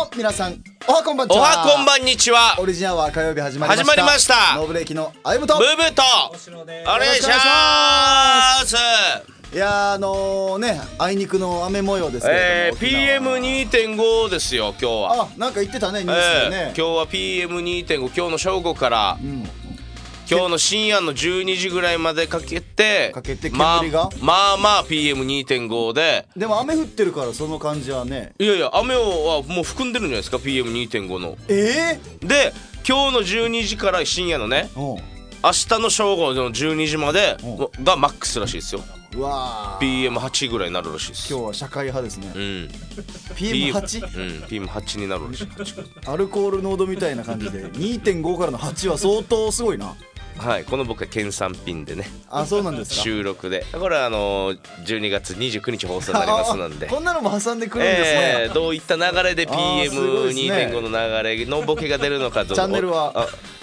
皆さんおはこんばんちは。 おはこんばんにちは。 オリジナルは火曜日始まりました。ノーブレーキのあゆむとブーブーとお願いします。 いやあいにくの雨模様ですけれども、 PM2.5 ですよ今日は。 なんか言ってたねニュースでね、 今日は PM2.5 今日の正午から、今日の深夜の12時ぐらいまでかけて煙がまあ PM2.5 でも雨降ってるからその感じはね。 いや雨はもう含んでるんじゃないですか PM2.5 の。 で今日の12時から深夜のね、明日の正午の12時までがマックスらしいですよ。 うわ PM8 ぐらいになるらしいです。 今日は社会派ですね。 PM8？ PM8 になるらしい。 アルコール濃度みたいな感じで 2.5 からの8は相当すごいな。 はい、この僕は県産品でね。 そうなんですか。 収録でこれは12月29日放送になりますのでこんなのも挟んでくるんですね。 どういった流れで PM2.5 の流れのボケが出るのかと。 チャンネルは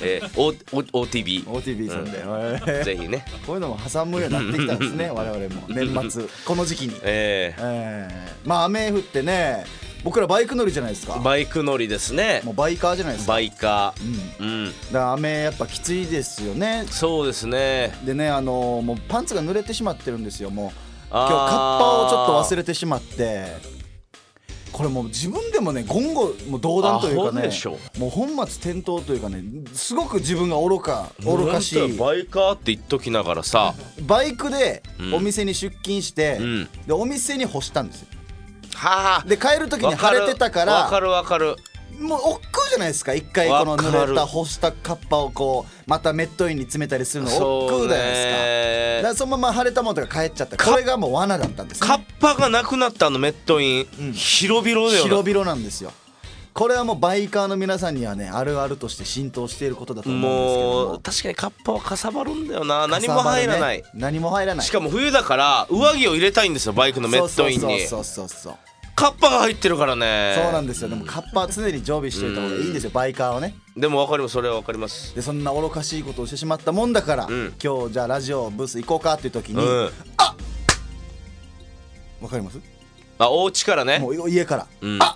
OTB さんで、 ぜひねこういうのも挟むようになってきたんですね我々も年末この時期に。雨降ってね、僕らバイク乗りじゃないですか。 バイク乗りですね。 もうバイカーじゃないですか。 バイカー、だから雨やっぱきついですよね。 そうですね。 でねもうパンツが濡れてしまってるんですよ。もう今日カッパをちょっと忘れてしまって、これもう自分でもね言語も道断というかね、もう本末転倒というかね、すごく自分が愚かしい。 バイカーって言っときながらさ、 バイクでお店に出勤して、でお店に干したんですよ。で帰る時に晴れてたからわかるもう億劫じゃないですか。一回この濡れた干したカッパをこうまたメットインに詰めたりするの億劫じゃないですか。だからそのまま晴れたものが帰っちゃった。これがもう罠だったんですね。 カッパがなくなったメットイン、広々だよな。 広々なんですよ。これはもうバイカーの皆さんにはねあるあるとして浸透していることだと思うんですけども、 もう確かにカッパはかさばるんだよな。何も入らない、 何も入らない。 しかも冬だから上着を入れたいんですよ、バイクのメットインに。 そうカッパが入ってるからね。 そうなんですよ。でもカッパは常に常備しておいた方がいいんですよ、バイカーはね。 でも分かります、それは分かります。 でそんな愚かしいことをしてしまったもんだから、今日じゃあラジオブース行こうかっていう時に、分かります？ お家からね、 もう家から、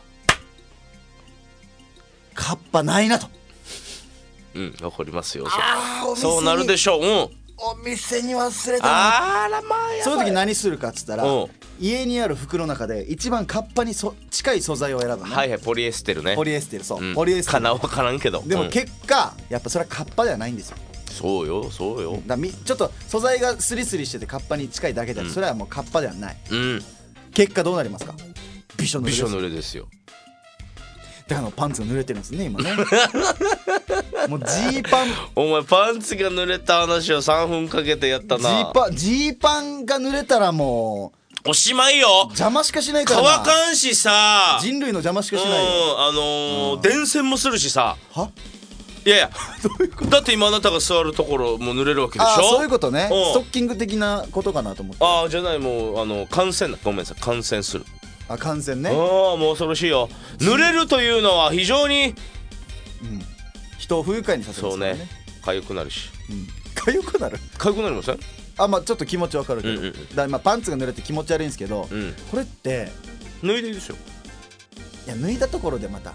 カッパないなと。 分かりますよ。そうなるでしょう。 お店に忘れたな。 あらまあやばい。 そういう時何するかっつったら、家にある服の中で一番カッパに近い素材を選ぶね。 はいはい、ポリエステルね。 ポリエステル、そう、ポリエステルかな、分からんけど。 でも結果やっぱそれはカッパではないんですよ。 そうよちょっと素材がスリスリしててカッパに近いだけで、それはもうカッパではない。結果どうなりますか？びしょ濡れですよ。だからパンツが濡れてるんですね今ね。もうジーパン、 お前パンツが濡れた話を3分かけてやったな。 ジーパンが濡れたらもうおしまいよ。 邪魔しかしないからな。 乾かんしさ、 人類の邪魔しかしないよ。 電線もするしさ。いやどういうこと？ だって今あなたが座るところも濡れるわけでしょ。 そういうことね。ストッキング的なことかなと思って。 じゃない、もう感染だ。ごめんなさい、感染する。 感染ね。 もう恐ろしいよ。濡れるというのは非常に、 人を不愉快にさせるんですからね。 痒くなるし。 痒くなる？ 痒くなりません？ ちょっと気持ちわかるけど、だから今パンツが濡れて気持ち悪いんですけど、これって脱いでいいでしょ。 いや脱いだところでまた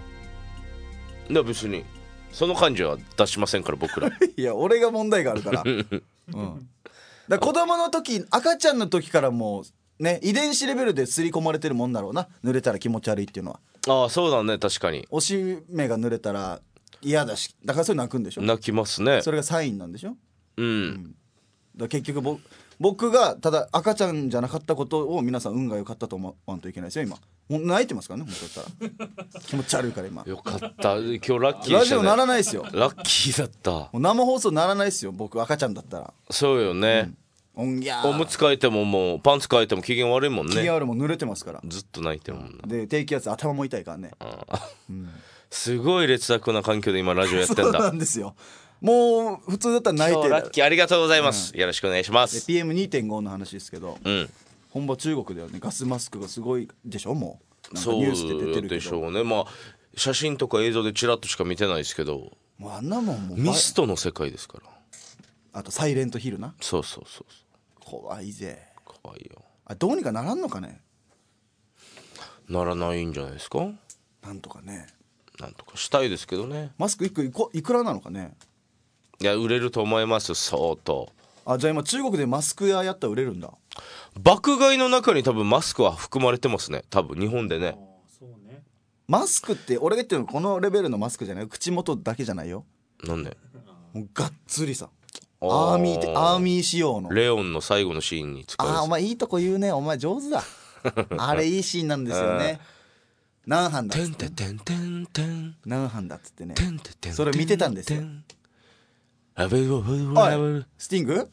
別にその感じは出しませんから僕ら。 いや俺が問題があるから。だから子供の時、赤ちゃんの時からもうね、遺伝子レベルで刷り込まれてるもんだろうな。濡れたら気持ち悪いっていうのは。 そうだね、確かに。 おしめが濡れたら嫌だし、だからそれ泣くんでしょ。 泣きますね。 それがサインなんでしょ。だ結局僕がただ赤ちゃんじゃなかったことを皆さん運が良かったと思わんといけないですよ。今もう泣いてますからね、本当だったら。気持ち悪いから今。 よかった、今日ラッキーでしたね。 ラジオならないですよ。 ラッキーだった。もう生放送ならないですよ、僕赤ちゃんだったら。 そうよね。おむつ替えてももうパンツ替えても機嫌悪いもんね。 機嫌悪いもん、濡れてますから。 ずっと泣いてるもんな。 で低気圧頭も痛いからね。 すごい劣悪な環境で今ラジオやってんだ。 そうなんですよ。もう普通だったら泣いてる。 ラッキー、ありがとうございます、よろしくお願いします。 PM2.5 の話ですけど、本場中国ではねガスマスクがすごいでしょ。もうなんかニュースで出てるけど。 そうでしょうね。写真とか映像でチラッとしか見てないですけど、 もうあんなもんもうミストの世界ですから。 あとサイレントヒルな。 そう怖いぜ。 怖いよ。 どうにかならんのかね。 ならないんじゃないですか。 なんとかね、 なんとかしたいですけどね。 マスク1個いくらなのかね。 いや売れると思います相当。 あ、じゃあ今中国でマスク屋やったら売れるんだ。 爆買いの中に多分マスクは含まれてますね、多分日本でね。 そうね。マスクって俺が言ってるのこのレベルのマスクじゃない、口元だけじゃないよ。 なんでもうがっつりさ、アーミー仕様のレオンの最後のシーンに使う。 お前いいとこ言うね、お前上手だあれいいシーンなんですよね。何班だっつって何班だっつってね、それ見てたんですよ。おいスティング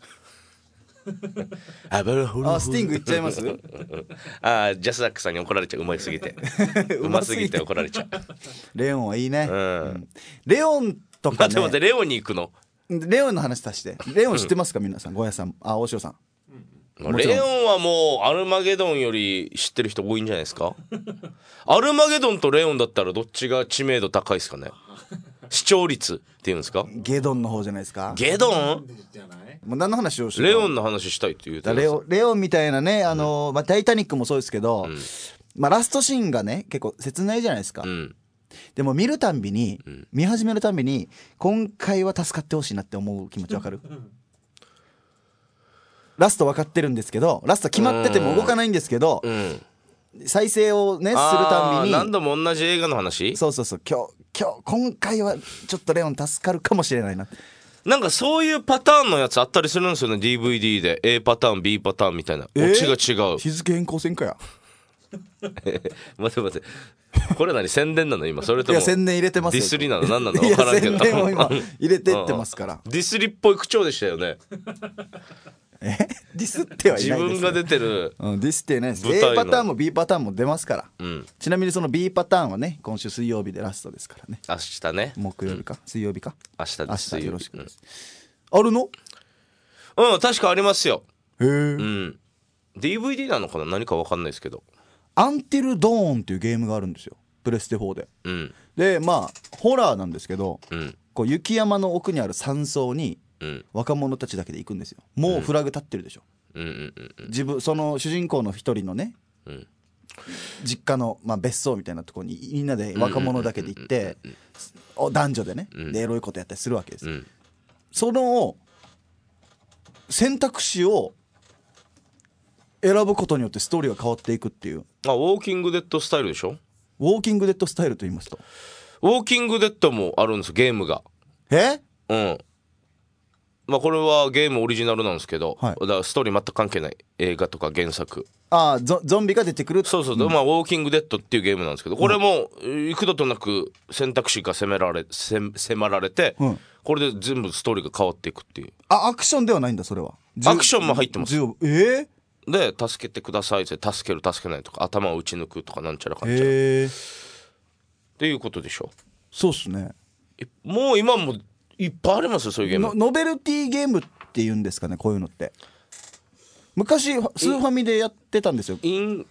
スティングいっちゃいますジャスダックさんに怒られちゃう、うますぎてうますぎて怒られちゃう。 レオンはいいね、レオンとかね。 待ってレオンに行くの。 レオンの話さして。レオン知ってますか皆さん、ゴーヤさん、大塩さん。 レオンはもうアルマゲドンより知ってる人多いんじゃないですかアルマゲドンとレオンだったらどっちが知名度高いですかね。視聴率っていうんですか。 ゲドンの方じゃないですか。 ゲドンもう何の話をしてレオンの話したいって言うてレオンみたいなね、タイタニックもそうですけど、ラストシーンがね結構切ないじゃないですか、でも見るたんびに、見始めるたんびに今回は助かってほしいなって思う気持ちわかるラスト分かってるんですけど、ラスト決まってても動かないんですけど、再生をねするたんびに何度も同じ映画の話。 そう今回はちょっとレオン助かるかもしれないな。 なんかそういうパターンのやつあったりするんですよね DVD で。 A パターン B パターンみたいな、オチが違う。 日付変更線かや待てこれ何宣伝なの今、それともいや宣伝入れてますよ。 ディスりなの何なの分からんけど、 いや宣伝を今入れてってますからディスりっぽい口調でしたよねディスってはいないですよ。 自分が出てる、 ディスってないです。 舞台の A パターンも B パターンも出ますから、ちなみにその B パターンはね今週水曜日でラストですからね。 明日ね、 木曜日か、水曜日か、 明日です。 よろしくです、あるの確かありますよ。 へえ、 DVD なのかな、何か分かんないですけど。 アンティルドーンっていうゲームがあるんですよ、プレステ4で。でホラーなんですけど、こう雪山の奥にある山荘に若者たちだけで行くんですよ。もうフラグ立ってるでしょ、その主人公の一人のね、実家の、別荘みたいなところにみんなで若者だけで行って男女でね、でエロいことやったりするわけです、その選択肢を選ぶことによってストーリーが変わっていくっていう。 ウォーキングデッドスタイルでしょ。 ウォーキングデッドスタイルと言いますと、 ウォーキングデッドもあるんですゲームが。これはゲームオリジナルなんですけど、だからストーリー全く関係ない映画とか原作。 ゾンビが出てくる。 そう、ウォーキングデッドっていうゲームなんですけど、これも幾度となく選択肢が迫られて、これで全部ストーリーが変わっていくっていう。 アクションではないんだそれは。 アクションも入ってます。 で助けてくださいって助ける助けないとか頭を打ち抜くとかなんちゃらかんちゃらっていうことでしょ。 そうっすね。 もう今もいっぱいありますよそういうゲーム。 ノベルティゲームっていうんですかね、こういうのって。昔スーファミでやってたんですよ。 イン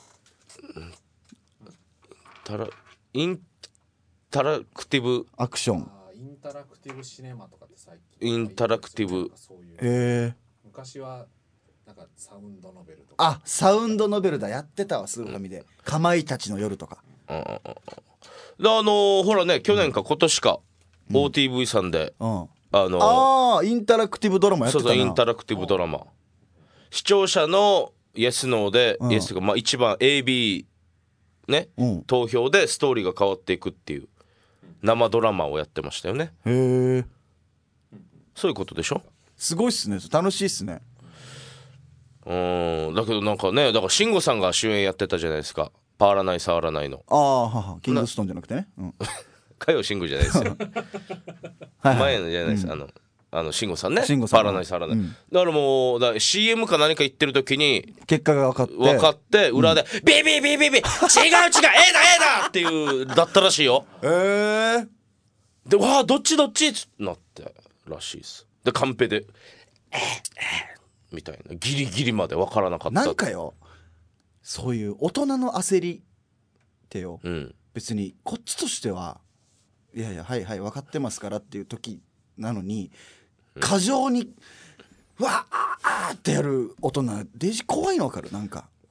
タラクティブアクション、 インタラクティブシネマとかって最近インタラクティブ、 昔はなんかサウンドノベルとか。 サウンドノベルだ、やってたわスーファミで、かまいたちの夜とか。 でほらね、去年か今年か、OTV さんで、 インタラクティブドラマやってたな。 インタラクティブドラマ、視聴者のイエスノーで、イエスが一番 AB ね、投票でストーリーが変わっていくっていう生ドラマをやってましたよね。 へえ、 そういうことでしょ。 すごいっすね、楽しいっすね。 だけどなんかね、だから慎吾さんが主演やってたじゃないですか、パーらない触らないの。 キングストーンじゃなくてね、 かよ慎吾じゃないですよ前のじゃないです、慎吾さんね、パーらない触らない、だからもうCM か何か言ってる時に結果が分かって裏でビビビビビ違う A だっていうだったらしいよ。でどっちってなってらしいです。でカンペでみたいな、ギリギリまで分からなかった。 なんかよ、そういう大人の焦りってよ、別にこっちとしてはいやはい分かってますからっていう時なのに、過剰にわーってやる大人デジ怖いの分かる。なんか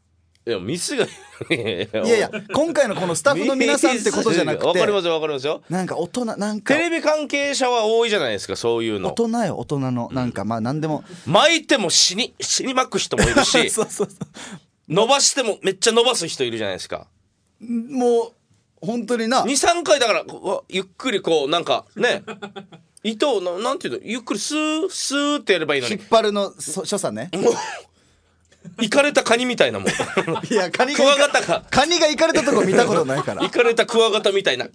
いやミスがいや今回のこのスタッフの皆さんってことじゃなくて、 わかりますよなんか大人なんかテレビ関係者は多いじゃないですか、そういうの。 大人のなんかまあ何でも巻いても死に巻く人もいるしそう伸ばしてもめっちゃ伸ばす人いるじゃないですか。 もう本当にな 2,3 回だからゆっくりこうなんかね糸をなんていうの、ゆっくりスーってやればいいのに引っ張るの所作ね。 もうイカれたカニみたいなもんいやカニクワガタかカニがイカれたとこ見たことないからイカれたクワガタみたいな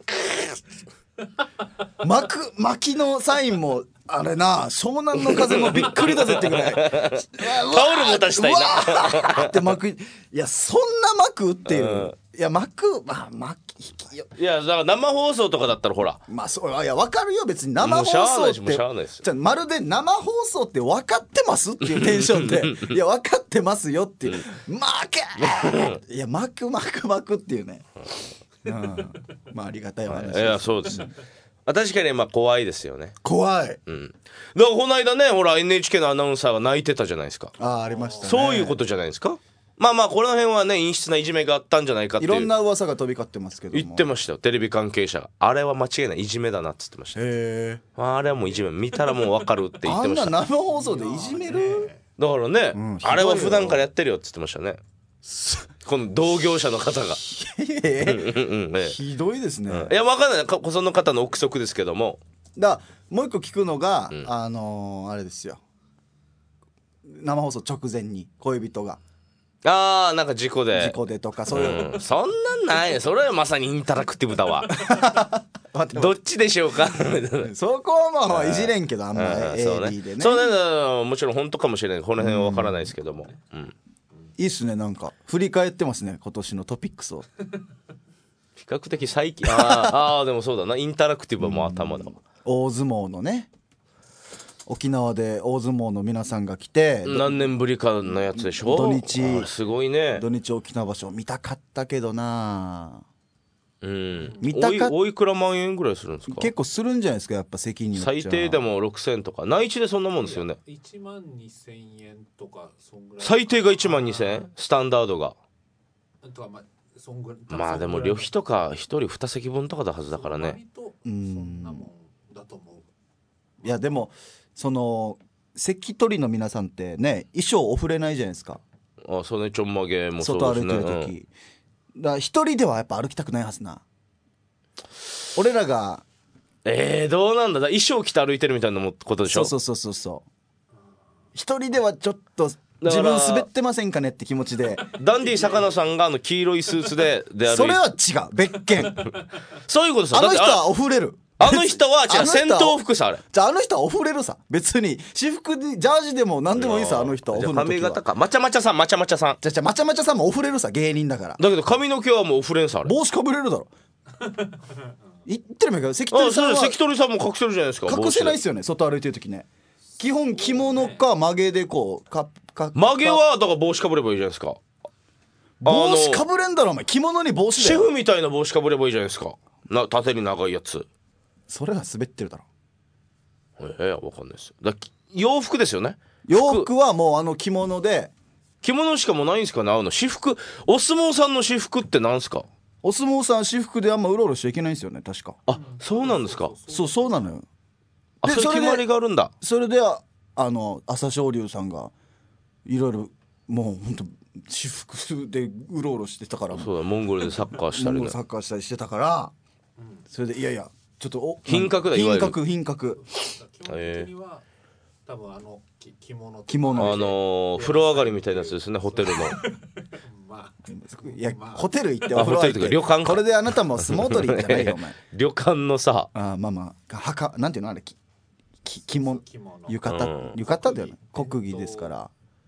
巻きのサインもあれな、湘南の風もびっくりだぜってぐらいタオル持たしたいなって巻く。いやそんな巻くっていう、いや巻くいやだから生放送とかだったらほらまあそういや分かるよ別に生放送ってもうしゃあないですじゃまるで生放送って分かってますっていうテンションでいや分かってますよっていう巻けいや巻くっていうね、まあありがたいお話です。 いやそうです確かにまあ怖いですよね。 怖い、 だからこの間ねほら NHK のアナウンサーが泣いてたじゃないですか。 ありましたね。 そういうことじゃないですか。まあこの辺はね陰湿ないじめがあったんじゃないかっていういろんな噂が飛び交ってますけども言ってましたよ、テレビ関係者が。あれは間違いないいじめだなって言ってました。 へあれはもういじめ、見たらもう分かるって言ってました。 あんな生放送でいじめる、 だからね、あれは普段からやってるよって言ってましたねこの同業者の方がひどいですね、 いや分かんないその方の憶測ですけども。 もう一個聞くのが、あれですよ、生放送直前に恋人がなんか事故でとかそういう、 そんなんないよ。それはまさにインタラクティブだわどっちでしょうかそこはまあいじれんけどあんま AD でね。 そうね、もちろん本当かもしれない、この辺は分からないですけども、 いいっすね、なんか振り返ってますね今年のトピックスを比較的最近でもそうだな、インタラクティブはもう頭だわ。 大相撲のね、沖縄で大相撲の皆さんが来て何年ぶりかのやつでしょ。 土日すごいね。 土日沖縄場所見たかったけどな。 見たかおいくら万円ぐらいするんですか。 結構するんじゃないですか、やっぱ責任最低でも6000とか内地でそんなもんですよね。 1万2000円とかそんぐらい。 最低が1万2000円スタンダードがとかまあでも旅費とか1人2席分とかだはずだからね。 そんなもんだと思う。 いやでもその関取の皆さんってね衣装お触れないじゃないですか。 そうね、ちょんまげもそうですね。 外歩いてる時、だから一人ではやっぱ歩きたくないはずな。俺らがどうなんだ、衣装着て歩いてるみたいなことでしょ。 そう一人ではちょっと自分滑ってませんかねって気持ちでダンディ坂野さんが黄色いスーツで歩いてそれは違う別件そういうことさ。 あの人はお触れる。 あの人は違う戦闘服さ。あれじゃああの人はお触れるさ。別に私服にジャージでも何でもいいさ。あの人はお触れる時は髪型かまちゃまちゃさんじゃあまちゃまちゃさんもお触れるさ。芸人だから。 だけど髪の毛はもうお触れんさ。あれ帽子かぶれるだろ言ってるもいいから関取さんは関取さんも隠せるじゃないですか。 隠せないっすよね外歩いてる時ね。基本着物か曲げでこう曲げはだから帽子かぶればいいじゃないですか。 帽子かぶれんだろお前。着物に帽子だよ。 シェフみたいな帽子かぶればいいじゃないですか。縦に長いやつ。 それは滑ってるだろ。 わかんないですよ。洋服ですよね。 洋服はもう着物で。 着物しかもうないんですかね。私服お相撲さんの私服ってなんすか。 お相撲さん私服であんまうろうろしちゃいけないんですよね確か。 そうなんですか。 そうなのよ。 それ決まりがあるんだ。 それで朝青龍さんがいろいろもう本当私服でうろうろしてたから。 そうだ、モンゴルでサッカーしたりね。 サッカーしたりしてたから、それでいやちょっと品格だ。いわゆる品格。 基本的には多分着物風呂上がりみたいなやつですね、ホテルのいやホテル行ってお風呂入って旅館これであなたも相撲取りじゃないよお前旅館のさ墓なんていうのあれ着物浴衣だよね。国技ですから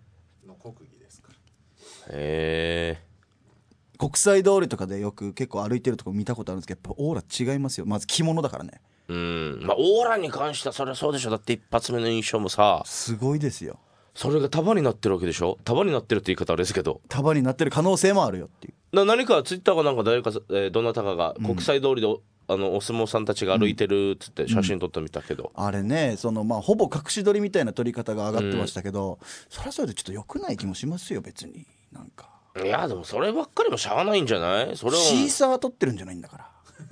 国際通りとかでよく結構歩いてるとこ見たことあるんですけどやっぱオーラ違いますよ。まず着物だからね。 オーラに関してはそれはそうでしょ。だって一発目の印象もさすごいですよ。 それが束になってるわけでしょ。束になってるって言い方あれですけど束になってる可能性もあるよっていう。 何かツイッターかなんか誰か、どなたかが国際通りでお相撲さんたちが歩いてるっつって写真撮ってみたけど、 あれねほぼ隠し撮りみたいな撮り方が上がってましたけど、それはそれでちょっと良くない気もしますよ別に。なんかいやでもそればっかりもしゃあないんじゃない。それをシーサー取ってるんじゃないんだから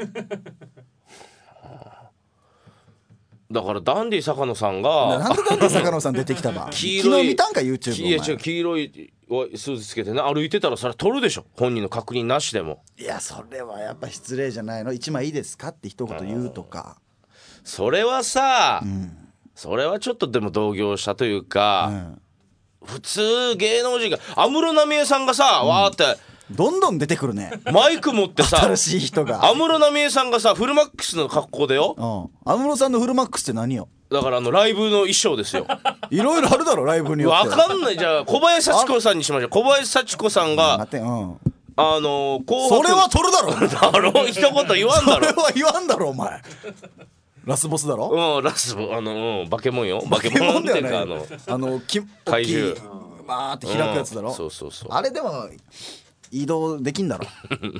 だからダンディ坂野さんがなんでダンディ坂野さん出てきたば黄色い昨日見たんか YouTube いや違う黄色いスーツつけてね歩いてたらそれは取るでしょ、本人の確認なしでも。 いやそれはやっぱ失礼じゃないの。1枚いいですかって一言言うとか、 それはさ、それはちょっとでも同業者というか、普通芸能人が安室奈美恵さんがさ、わーってどんどん出てくるねマイク持ってさ新しい人が。 安室奈美恵さんがさフルマックスの格好でよ、 安室さんのフルマックスって何よ。 だからライブの衣装ですよいろいろあるだろライブによって。 わかんない。じゃあ小林幸子さんにしましょう。小林幸子さんが待て、紅紅白それは取るだろだろ一言言わんだろそれは言わんだろお前ラスボスだろ。 ラスボバケモンよ。バケバケモモンっていうンだよかね。 怪獣バーって開くやつだろ。 そうそうそう。 あれでも移動できんだろ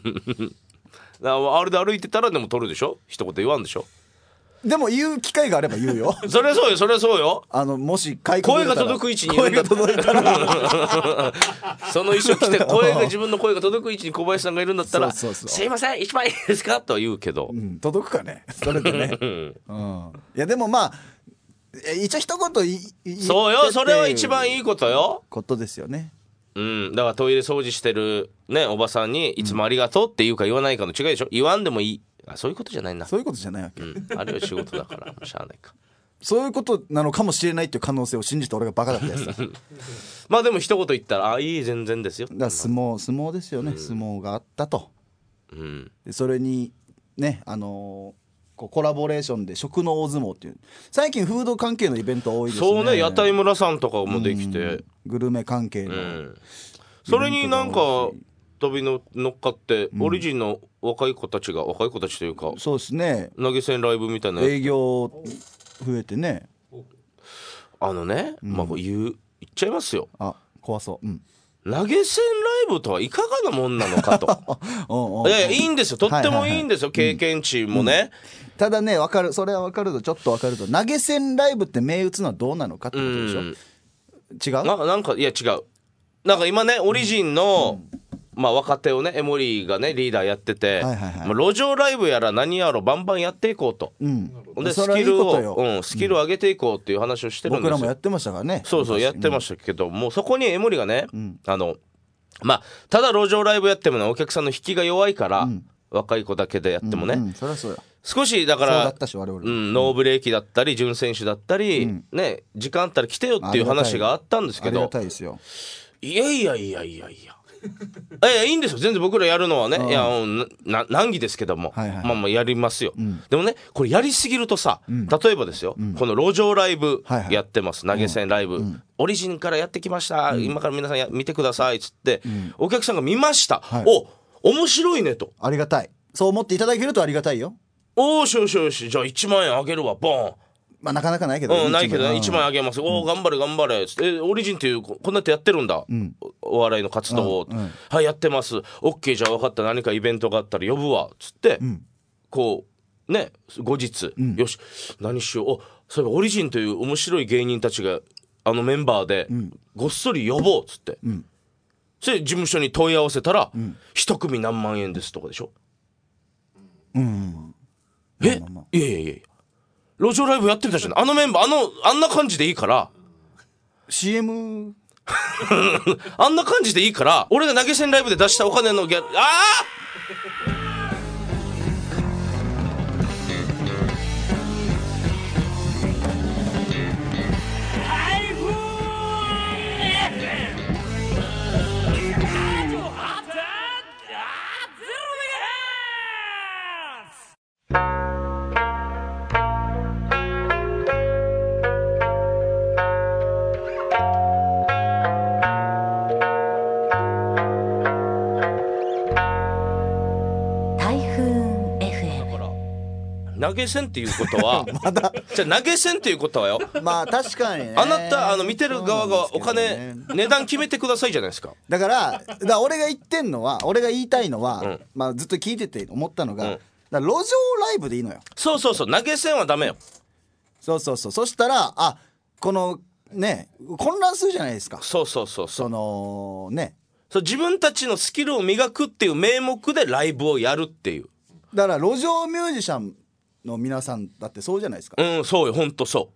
あれで歩いてたらでも取るでしょ、一言言わんでしょ。 でも言う機会があれば言うよそれそうよ、それそうよ。 もし声が届く位置にいるんだったら声が届いたらその衣装着て自分の声が届く位置に小林さんがいるんだったらそうそうそうすいません一枚いいですかとは言うけど、 届くかねそれでね、いやでもまあ一応一言言ってそうよ、それは一番いいことよ。 ことですよね。 だからトイレ掃除してるねおばさんにいつもありがとうって言うか言わないかの違いでしょ。言わんでもいい。そういうことじゃないな。 そういうことじゃないわけ、 あれは仕事だからしゃあないか。 そういうことなのかもしれないっていう可能性を信じて俺がバカだったやつだまあでも一言言ったらいい全然ですよ。 だから相撲ですよね、相撲があったと、でそれにねコラボレーションで食の大相撲っていう最近フード関係のイベント多いですね。 そうね、屋台村さんとかもできて、 グルメ関係の、 それになんか飛び乗っかって、オリジンの若い子たちというか、 そうですね、 投げ銭ライブみたいな営業増えてね、 まあ言っちゃいますよ。 怖そう、 投げ銭ライブとはいかがなもんなのかといやいいんですよ、とってもいいんですよ、経験値もね、 ただね分かる、それは分かるとちょっと分かると、投げ銭ライブって銘打つのはどうなのかってことでしょ。違うなんかいや違う、なんか今ねオリジンの、若手をねエモリーがねリーダーやってて、路上ライブやら何やらバンバンやっていこうと、でスキルを上げていこうっていう話をしてるんですよ。 僕らもやってましたからね。 そうやってましたけど、もうそこにエモリがね、ただ路上ライブやってもねお客さんの引きが弱いから、若い子だけでやってもね、 そりゃそうや、 少しだからそうだったし我々、 ノーブレーキだったり準選手だったり、ね時間あったら来てよっていう話があったんですけど、 ありがたいですよ。 いやいいんですよ全然僕らやるのはね、いや難儀ですけども、やりますよ、でもねこれやりすぎるとさ、例えばですよ、この路上ライブやってます、投げ銭ライブ、オリジンからやってきました、今から皆さん見てくださいっつって、お客さんが見ました、面白いねと、 ありがたい、そう思っていただけるとありがたいよ。 よしじゃあ1万円あげるわ、ボン。 なかなかないけど、 ないけどね、1万円あげます、頑張れっつって、オリジンっていうこんなってやってるんだ、お笑いの活動を、はいやってます、 OK じゃあ分かった、何かイベントがあったら呼ぶわっつって、こうね後日、よし何しよう、そういえばオリジンという面白い芸人たちがメンバーでごっそり呼ぼうっつって、それで事務所に問い合わせたら、一組何万円ですとかでしょ。いや路上ライブやってたじゃん、メンバーあんな感じでいいから CM あんな感じでいいから、俺が投げ銭ライブで出したお金のギャ投げ銭っていうことはじゃあ投げ銭っていうことはよ、 確かにね、 あなた見てる側がお金、値段決めてくださいじゃないですか。 だから俺が言いたいのは、ずっと聞いてて思ったのが、だから路上ライブでいいのよ。 そう投げ銭はダメよ。 そしたらこのね混乱するじゃないですか。 そうそのねそう自分たちのスキルを磨くっていう名目でライブをやるっていう。 だから路上ミュージシャンの皆さんだってそうじゃないですか。 うん、そうよ、ほんとそう。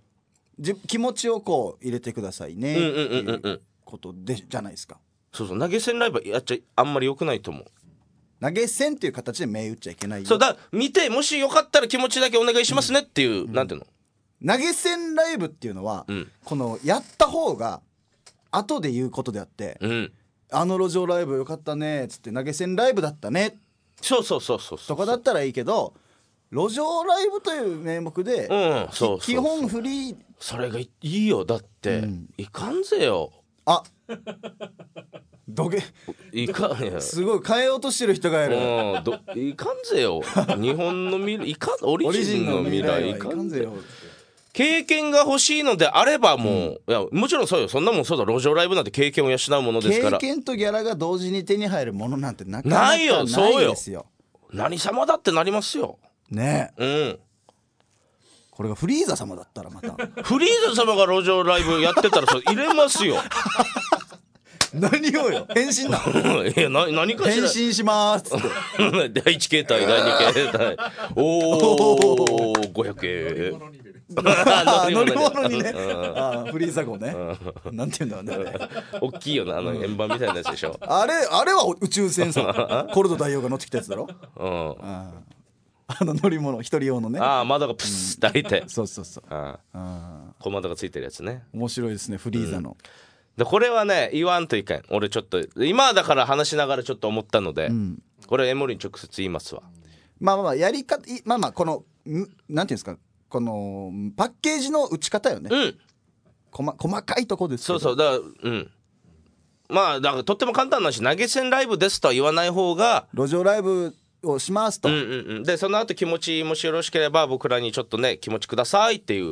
気持ちをこう入れてくださいねっていうことでじゃないですか。 そうそう、投げ銭ライブやっちゃあんまり良くないと思う。 投げ銭っていう形で銘打っちゃいけないよ。 そうだ、見てもしよかったら気持ちだけお願いしますねっていう、なんていうの、 投げ銭ライブっていうのは、このやった方が後で言うことであって、あの路上ライブよかったねっつって投げ銭ライブだったね、 そうとかだったらいいけど、路上ライブという名目で、基本フリー、 それがいいよ。だって、いかんぜよ。 あどげいかんやすごい変えようとしてる人がいる。 いかんぜよ。日本の未来オリジンの未来いかんぜよ。経験が欲しいのであればもう、いやもちろんそうよ、そんなもんそうだ。路上ライブなんて経験を養うものですから。 経験とギャラが同時に手に入るものなんてなかなかないですよ。 ないよ、そうよ。何様だってなりますよねえ。これがフリーザ様だったらまたフリーザ様が路上ライブやってたらそれ入れますよ。 何をよ、変身だいや何かしら変身しますって第1形態第2形態おー500円乗り物にね、フリーザ号ね、なんていうんだろうね、 大きいよな、円盤みたいなやつでしょ。 あれは宇宙戦争コルド大王が乗ってきたやつだろ。乗り物一人用のね、 窓がプスッて開いて、 そう小窓がついてるやつね。 面白いですね、フリーザの。 でこれはね言わんといけん。俺ちょっと今だから話しながらちょっと思ったので、これエモリに直接言いますわ。 やり方、このなんていうんですか、このパッケージの打ち方よね。細かいとこですけど。 そうだからだからとっても簡単なし、投げ銭ライブですとは言わない方が、 路上ライブをしますと、 でその後気持ちもしよろしければ僕らにちょっとね気持ちくださいっていう、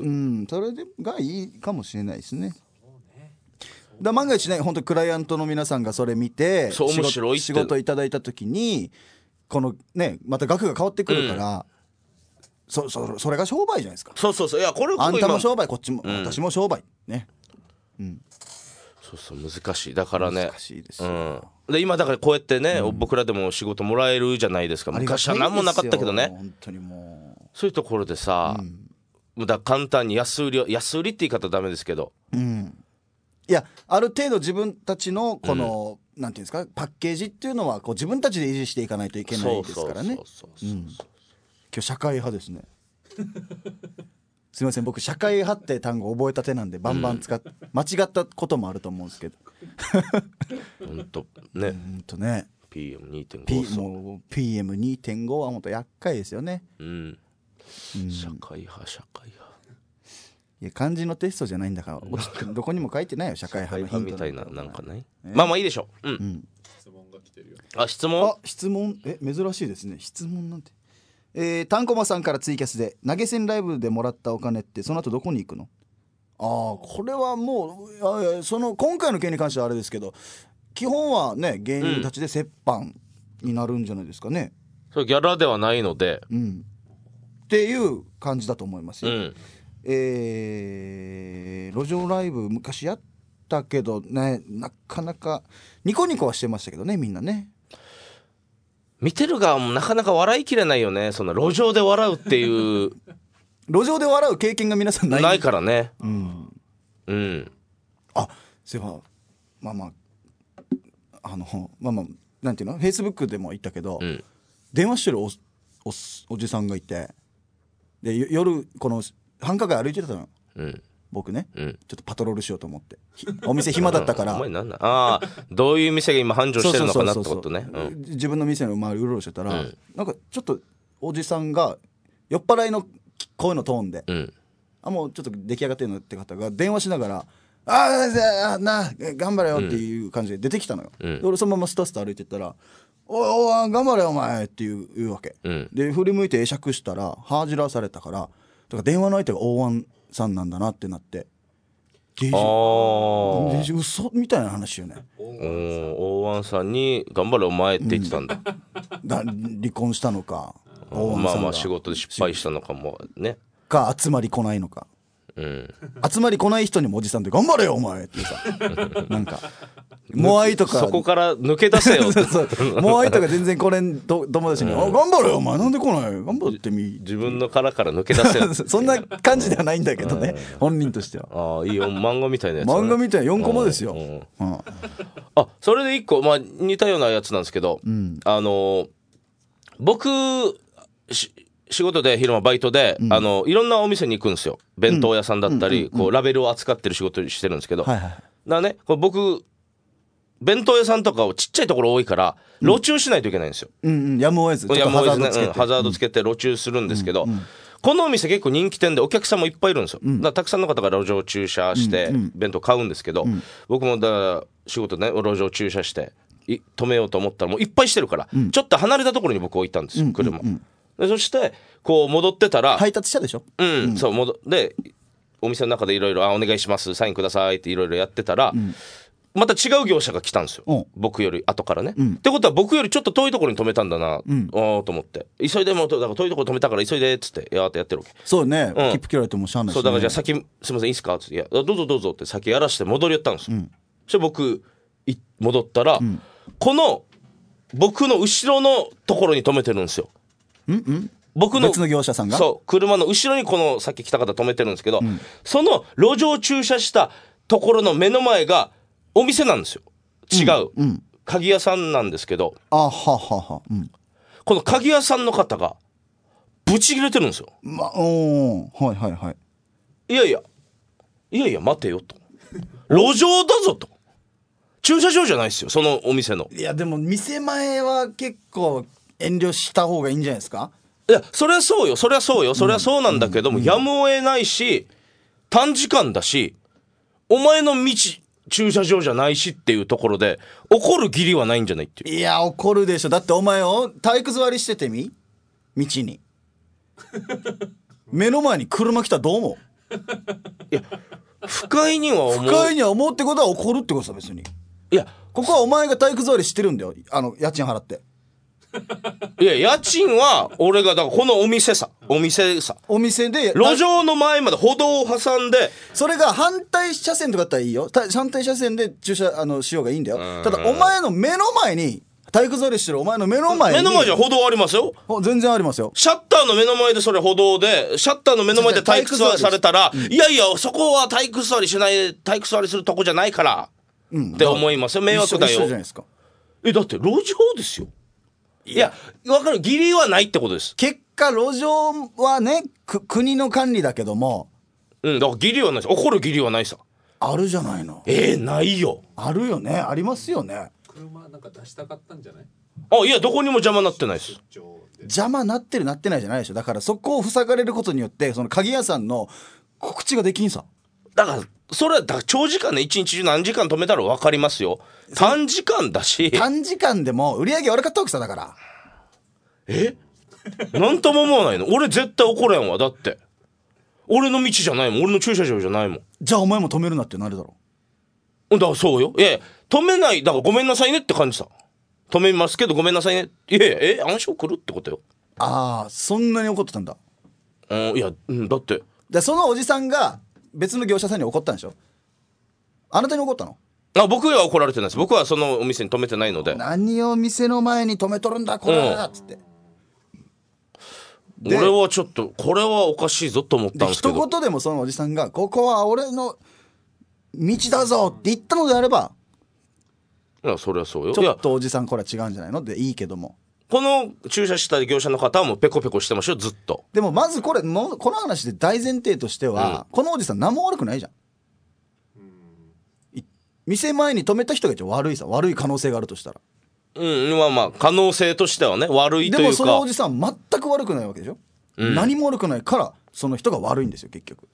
それがいいかもしれないですね。だ万が一ね、本当にクライアントの皆さんがそれ見て面白いって仕事いただいた時にこのねまた額が変わってくるから、それが商売じゃないですか。 そういやこれあんたも商売、こっちも、私も商売ね。 そう難しい。だからね難しいですよ、 で今だからこうやってね、僕らでも仕事もらえるじゃないですか。昔は何もなかったけどね、 本当にもうそういうところでさ、だ簡単に安売りって言い方ダメですけど、 いやある程度自分たちのこの、なんていうんですか、パッケージっていうのはこう自分たちで維持していかないといけないですからね。今日社会派ですねすいません、僕社会派って単語覚えたてなんでバンバン使って、間違ったこともあると思うんですけど本当ね、 ね PM2.5 もう PM2.5 は本当厄介ですよね。 社会派いや漢字のテストじゃないんだからどこにも書いてないよ、社会派のヒントみたいな、なんかない、まあいいでしょう。 質問が来てるよ。 質問珍しいですね、質問なんて。タンコマさんからツイキャスで投げ銭ライブでもらったお金ってその後どこに行くの？これはもう今回の件に関してはあれですけど、基本はね芸人たちで折半になるんじゃないですかね。 それギャラではないので、 っていう感じだと思いますよ。路上ライブ昔やったけどね、なかなかニコニコはしてましたけどね、みんなね。 見てる側もなかなか笑いきれないよね、その路上で笑うっていう路上で笑う経験が皆さんないからね。 そういえばなんていうの、フェイスブックでも言ったけど、電話してるおじさんがいて、で夜この繁華街歩いてたの、僕ね、ちょっとパトロールしようと思ってお店暇だったからお前なんだどういう店が今繁盛してるのかなってことね。 自分の店の周りうろうろしてたら、なんかちょっとおじさんが酔っ払いの声のトーンで、もうちょっと出来上がってるのって方が電話しながら頑張れよっていう感じで出てきたのよ。で俺そのままスタスタ歩いてったら、おい頑張れよお前って言うわけ、で振り向いて会釈したらハージラされたから、だから電話の相手が大湾さんなんだなってなって、嘘みたいな話よね。 大湾さんに頑張れお前って言ってたんだ離婚したのか、 仕事で失敗したのかもね、 集まり来ないのか、集まり来ない人にもおじさんで頑張れよお前ってさなんかモアイとかそこから抜け出せよそうモアイとか全然これ友達に「頑張れよお前なんで来ない頑張ってみ」 自分の殻から抜け出せよそんな感じではないんだけどね本人としては。 ああいいよ漫画みたいなやつ、 漫画みたいな4コマですよ。 あそれで1個、まあ、似たようなやつなんですけど、僕仕事で昼間バイトで、いろんなお店に行くんですよ。弁当屋さんだったり、こうラベルを扱ってる仕事してるんですけど、だねこれ僕弁当屋さんとかをちっちゃいところ多いから路駐しないといけないんですよ。 やむを得ずちょっとハザードつけて、 ハザードつけて路駐するんですけど、このお店結構人気店でお客さんもいっぱいいるんですよ。だからたくさんの方が路上駐車して弁当買うんですけど、僕もだから仕事ね路上駐車して止めようと思ったらもういっぱいしてるから、ちょっと離れたところに僕置いたんですよ、車。でそしてこう戻ってたら配達車でしょ。 そうでお店の中でいろいろお願いしますサインくださいっていろいろやってたら、また違う業者が来たんですよ、僕より後からね、ってことは僕よりちょっと遠いところに止めたんだな、と思って急いでもだから遠いところ止めたから急いでっつってやってやってるわけ。 そうね、切符切られてもしゃあないし、ね、 そうだからじゃあ先すいませんいいっすかっつっていやどうぞどうぞって先やらして戻り寄ったんですよ、そして僕戻ったら、この僕の後ろのところに止めてるんですよ。僕の別の業者さんがそう車の後ろにこのさっき来た方止めてるんですけど、その路上駐車したところの目の前がお店なんですよ。違う、鍵屋さんなんですけど、 ははは、 この鍵屋さんの方がブチ切れてるんですよ。 はいはいはい。 いやいや待てよと路上だぞと駐車場じゃないですよそのお店の。 いやでも店前は結構遠慮した方がいいんじゃないですか。 いやそれはそうよそれはそうなんだけども、やむを得ないし短時間だしお前の道駐車場じゃないしっていうところで怒る義理はないんじゃないっていう。 いや怒るでしょ。だってお前を体育座りしててみ道に目の前に車来たらどう思う。 いや不快には思うってことは怒るってことさ別に。 いやここはお前が体育座りしてるんだよ家賃払って。 いや家賃は俺がだからこのお店で路上の前まで歩道を挟んでそれが反対車線とかだったらいいよ。反対車線で駐車しようがいいんだよ。ただお前の目の前に体育座りしてるお前の目の前にじゃ歩道ありますよ。 全然ありますよ。 シャッターの目の前でそれ歩道でシャッターの目の前で体育座りされたら、いやいやそこは体育座りするとこじゃないから、って思いますよ。迷惑だよ。 一緒じゃないですか。 だって路上ですよ。いや分かる義理はないってことです。 結果路上はね国の管理だけども、 だから義理はないです。怒る義理はないさ。 あるじゃないの。 ないよ。 あるよね。ありますよね。 車なんか出したかったんじゃない。 いやどこにも邪魔なってないです。 邪魔なってるなってないじゃないでしょ。だからそこを塞がれることによってその鍵屋さんの告知ができんさ。 だからそれは長時間ね一日中何時間止めたら分かりますよ。短時間だし短時間でも売り上げ悪かったわけさ。だからなんとも思わないの。俺絶対怒れんわ。だって俺の道じゃないもん。俺の駐車場じゃないもん。 じゃあお前も止めるなってなるだろ。 だからそうよ。いや止めないだからごめんなさいねって感じさ。止めますけどごめんなさいね。いや暗証来るってことよ。 そんなに怒ってたんだ。 いや、だってでそのおじさんが別の業者さんに怒ったんでしょ。あなたに怒ったの。 僕は怒られてないです。僕はそのお店に止めてないので。 何を店の前に止めとるんだこれっつって、 俺はちょっとこれはおかしいぞと思ったんですけど、 一言でもそのおじさんがここは俺の道だぞって言ったのであれば、 いやそれはそうよ。 ちょっとおじさんこれは違うんじゃないのでいいけども、 この駐車した業者の方はもうペコペコしてましたよずっと。 でもまずこの話で大前提としては、このおじさん何も悪くないじゃん。店前に止めた人が一応悪い可能性があるとしたら、 まあ可能性としてはね悪いというか。 でもそのおじさん全く悪くないわけでしょ、何も悪くないからその人が悪いんですよ結局。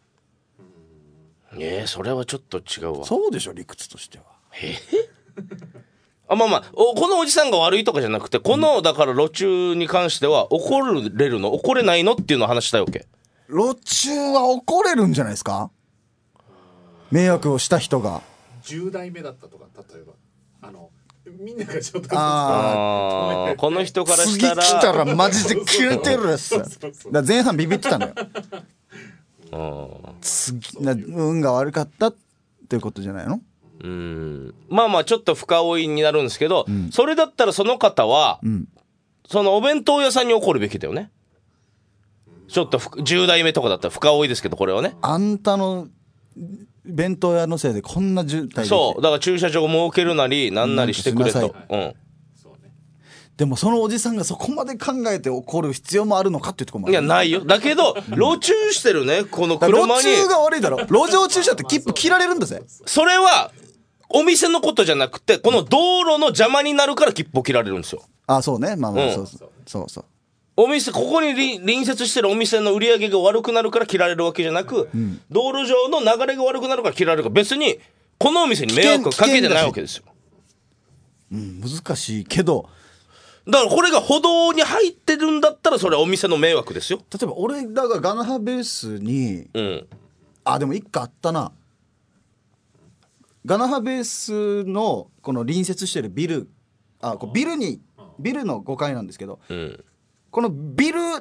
それはちょっと違うわ。 そうでしょ理屈としては。 このおじさんが悪いとかじゃなくて、このだから路駐に関しては怒れるの怒れないのっていうのを話したいわけ。 路駐は怒れるんじゃないですか。迷惑をした人が 10代目だったとか、例えばみんながちょっとこの人からしたら次来たらマジでキレてるやつだから前半ビビってたのよ。運が悪かったっていうことじゃないの。 まあまあちょっと深追いになるんですけど、それだったらその方は、そのお弁当屋さんに怒るべきだよね。ちょっと10代目とかだったら深追いですけど、これはね。 あんたの弁当屋のせいでこんな渋滞できて。 そうだから駐車場を設けるなりなんなりしてくれと。 でもそのおじさんがそこまで考えて怒る必要もあるのかっていうところもある。 いやないよ。だけど路駐してるねこの車に。 路駐が悪いだろ。路上駐車って切符切られるんだぜ。 それはお店のことじゃなくてこの道路の邪魔になるから切符を切られるんですよ。 あ、そうね。まあまあ、そうそう。 お店ここに隣接してるお店の売り上げが悪くなるから切られるわけじゃなく、道路上の流れが悪くなるから切られるから、別にこのお店に迷惑かけてないわけですよ。 難しいけど、 だからこれが歩道に入ってるんだったらそれはお店の迷惑ですよ。 例えば俺らがガナハベースに、でも一個あったな。ガナハベースのこの隣接してるビル、ビルの5階なんですけど、このビル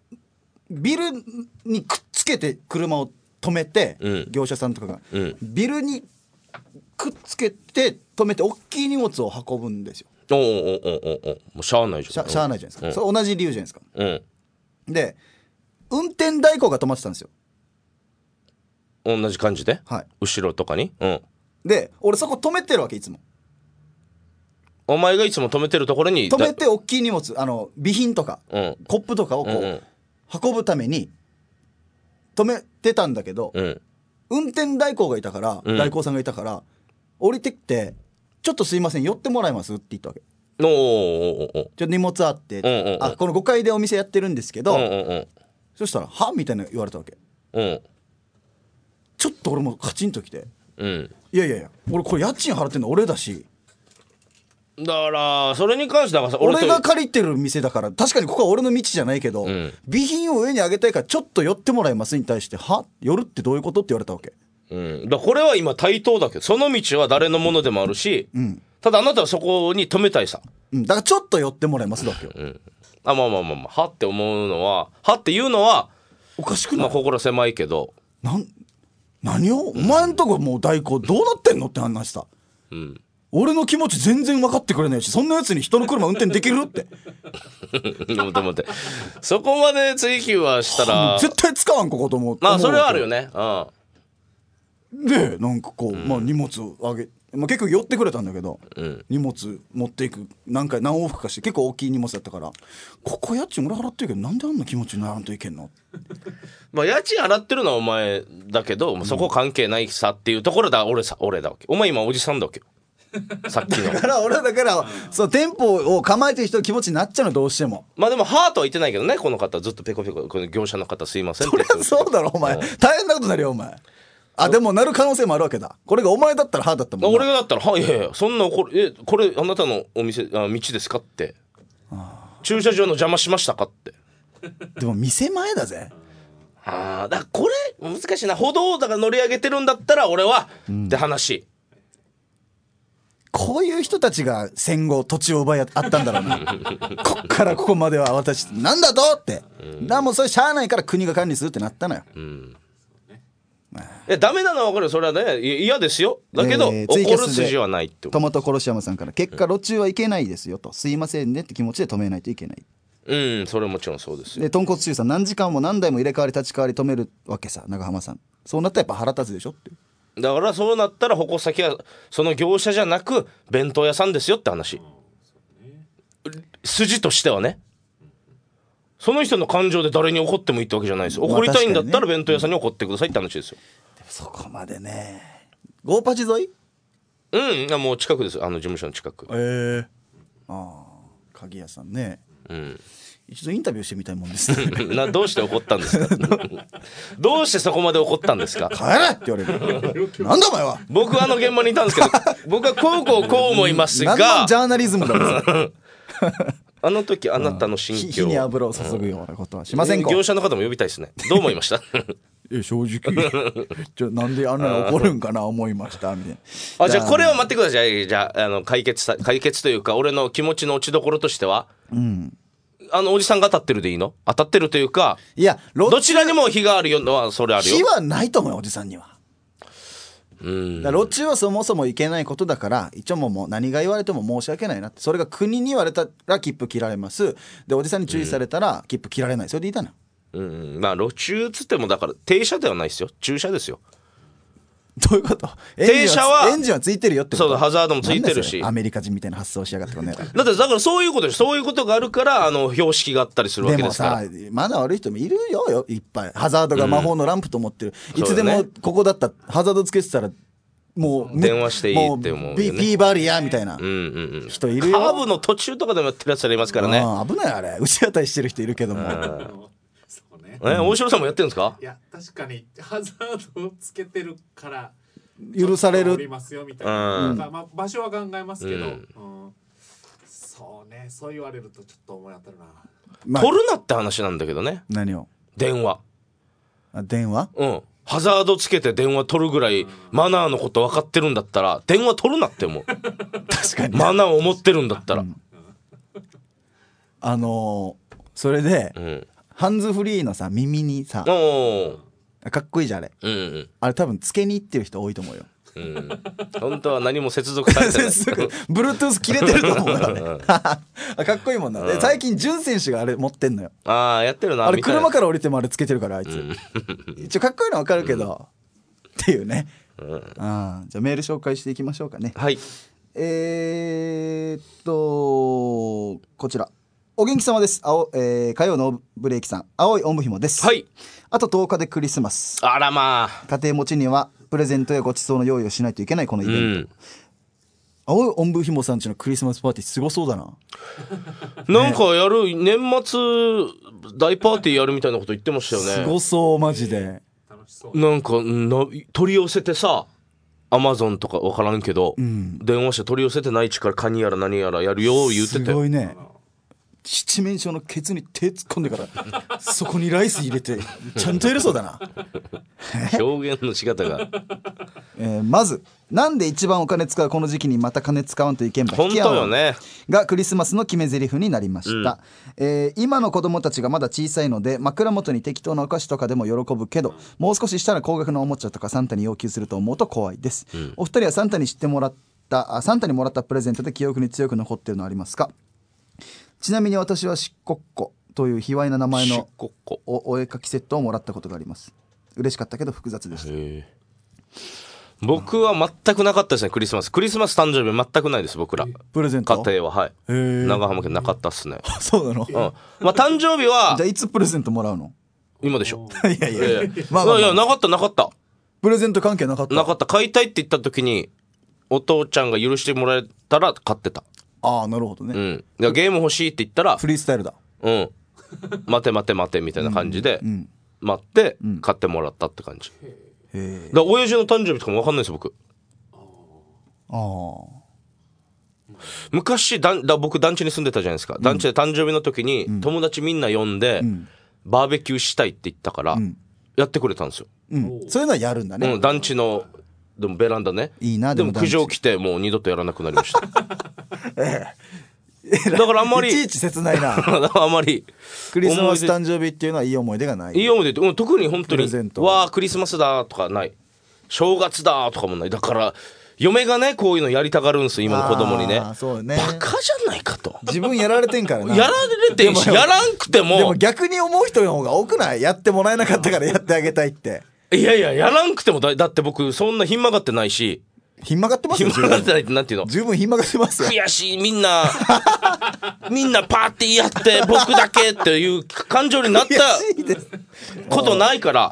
にくっつけて車を止めて、業者さんとかが、ビルにくっつけて止めて大きい荷物を運ぶんですよ。 もうしゃあないじゃん。 しゃあないじゃないですか。それ同じ理由じゃないですか。で運転代行が止まってたんですよ。 同じ感じで、後ろとかに。 で俺そこ止めてるわけ、いつも。 お前がいつも止めてるところに止めて大きい荷物、備品とか、コップとかをこう、運ぶために止めてたんだけど、運転代行がいたから、代行さんがいたから降りてきて、ちょっとすいません寄ってもらえますって言ったわけ。ちょっと荷物あって、この5階でお店やってるんですけど、そしたらはみたいな言われたわけ。ちょっと俺もカチンときて、いや俺これ家賃払ってんの俺だし、 だからそれに関しては俺が借りてる店だから、確かにここは俺の道じゃないけど、備品を上に上げたいからちょっと寄ってもらいますに対して、寄るってどういうことって言われたわけ。 だこれは今対等だけど、その道は誰のものでもあるし、ただあなたはそこに止めたいさ、 だからちょっと寄ってもらいますだけよ。 まあはって思うのは、はっていうのはおかしくない？ 心狭いけど、 何を、お前んとこもう代行どうなってんのって話さ。俺の気持ち全然分かってくれないし、そんなやつに人の車運転できるってでもそこまで追求はしたら絶対使わんここと思う。 まあそれはあるよね。 でなんかこう、荷物をあげ、結局寄ってくれたんだけど、荷物持っていく何往復かして、結構大きい荷物だったから、ここ家賃俺払ってるけどなんであんな気持ちにならんといけんの。 家賃払ってるのはお前だけど、そこ関係ないさっていうところだ。俺だわけ。お前今おじさんだわけよ。さっきのだからそう店舗を構えてる人の気持ちになっちゃうの、どうしても。 でもハートは言ってないけどね、この方ずっとペコペコ、この業者の方すいませんって。 そりゃそうだろお前、大変なことになるよお前。でもなる可能性もあるわけだ。これがお前だったらハーだったもんな。 俺がだったらいやそんなこれあなたのお店道ですかって、駐車場の邪魔しましたかって。 でも店前だぜ。 だからこれ難しいな。歩道だから乗り上げてるんだったら俺は、って話。 こういう人たちが戦後土地を奪い合ったんだろうなこっからここまでは私なんだとって、もうそれしゃあないから国が管理するってなったのよ。 ダメなのは分かるよ、それはね、嫌ですよ。だけど、怒る筋はないってトマト殺し山さんから、結果路駐はいけないですよと、すいませんねって気持ちで止めないといけない。 それはもちろんそうですよ。 で豚骨中さん、何時間も何台も入れ替わり立ち替わり止めるわけさ、長浜さん。そうなったらやっぱ腹立つでしょって。 だからそうなったら矛先はその業者じゃなく弁当屋さんですよって話。筋としてはね、その人の感情で誰に怒ってもいいってわけじゃないですよ。怒りたいんだったら弁当屋さんに怒ってくださいって話ですよ。 でもそこまでね。ゴーパチ沿い？ もう近くです。事務所の近く。 鍵屋さんね。一度インタビューしてみたいもんですどうして怒ったんですかどうしてそこまで怒ったんですか。 帰れって言われるなんだお前は。 僕は現場にいたんですけど僕はこう思いますが、 何のジャーナリズムだろあの時あなたの心境、 火に油を注ぐようなことはしませんか。 業者の方も呼びたいですね。どう思いました正直なんであんなの怒るんかな思いましたみたいな。 じゃあこれを待ってください。じゃあ解決というか、俺の気持ちの落ちどころとしては、おじさんが当たってるでいいの？当たってるというか、 いやどちらにも非があるよのはそれあるよ。 非はないと思うよ、おじさんには。 だから路中はそもそもいけないことだから一応もう何が言われても申し訳ないなって。それが国に言われたら切符切られます。でおじさんに注意されたら切符切られない。それでいいだな。 まあ路中つってもだから停車ではないですよ、駐車ですよ。 どういうこと？ 停車はエンジンはついてるよってこと。 そうだ、ハザードもついてるし。 アメリカ人みたいな発想しやがってね。 だからそういうことで、そういうことがあるから標識があったりするわけですから。 でもさ、まだ悪い人もいるよいっぱい。ハザードが魔法のランプと思ってる、いつでもここだったらハザードつけてたらもう電話していいって思うよね。 ピーバリアみたいな人いるよ。 カーブの途中とかでもやってるやつありますからね。 危ないあれ。打ち当たりしてる人いるけども。 そうね。 大城さんもやってるんですか？ いや確かにハザードをつけてるから許される。 降りますよみたいな。まあ場所は考えますけど、そうね、そう言われるとちょっと思い当たるな。 取るなって話なんだけどね。 何を？ 電話。 電話？ ハザードつけて電話取るぐらいマナーのこと分かってるんだったら電話取るなって思う。 確かに。 マナーを持ってるんだったら。 それで、ハンズフリーのさ耳にさ。かっこいいじゃんあれ。あれ多分つけに行ってる人多いと思うよ。 本当は何も接続されてない。 Bluetooth 切れてると思うよね。かっこいいもんな。最近潤選手があれ持ってんのよ。 やってるな。 あれ車から降りてもあれつけてるからあいつ。一応かっこいいのはわかるけど、っていうね。じゃあメール紹介していきましょうかね。 はい。 こちら。お元気様です。火曜のブレーキさん、青いおんぶひもです。 はい。 あと10日でクリスマス。 あらまあ。 家庭持ちにはプレゼントやご馳走の用意をしないといけないこのイベント。青いおんぶひもさんちのクリスマスパーティーすごそうだな。 なんかやる、年末大パーティーやるみたいなこと言ってましたよね。 すごそうマジで。 なんか取り寄せてさ、アマゾンとか分からんけど、電話して取り寄せてない地からカニやら何やらやるよ言ってて。 すごいね。七面鳥のケツに手突っ込んでからそこにライス入れてちゃんとやるそうだな。 表現の仕方が、 まずなんで一番お金使うこの時期にまた金使わんといけんば本当よねがクリスマスの決め台詞になりました、今の子供たちがまだ小さいので枕元に適当なお菓子とかでも喜ぶけど、もう少ししたら高額なおもちゃとかサンタに要求すると思うと怖いです、お二人はサンタにもらったプレゼントで記憶に強く残っているのありますか？ちなみに私はしっこっこという卑猥な名前のお絵描きセットをもらったことがあります。嬉しかったけど複雑でした。 僕は全くなかったですね。クリスマス誕生日全くないです。僕らプレゼント家庭は。はい。長浜県なかったっすね。 そうなの？ まあ誕生日はじゃあいつプレゼントもらうの？ 今でしょ。 いやいやいやなかったプレゼント関係なかった買いたいって言った時にお父ちゃんが許してもらえたら買ってた。 ああなるほどね。 ゲーム欲しいって言ったらフリースタイルだ。 待てみたいな感じで待って買ってもらったって感じ。だから親父の誕生日とかも分かんないです僕。昔僕団地に住んでたじゃないですか。団地で誕生日の時に友達みんな呼んでバーベキューしたいって言ったからやってくれたんですよ。 そういうのはやるんだね。 団地のでもベランダね。 いいな。 でも苦情来てもう二度とやらなくなりました。だからあんまりいちいち切ないな。 あんまりクリスマス誕生日っていうのはいい思い出がない。 いい思い出特に本当にわあクリスマスだとかない、正月だとかもない。だから嫁がねこういうのやりたがるんですよ今の子供にね。 そうね。 バカじゃないかと。 自分やられてんからな。 やられてんしやらんくても。 でも逆に思う人の方が多くない？やってもらえなかったからやってあげたいって。 いややらんくてもだって僕そんなひん曲がってないし。 ひん曲がってますよ。 ひん曲がってないってなんていうの？ 十分ひん曲がってますよ。 悔しいみんなパーティーやって僕だけっていう感情になったことないから。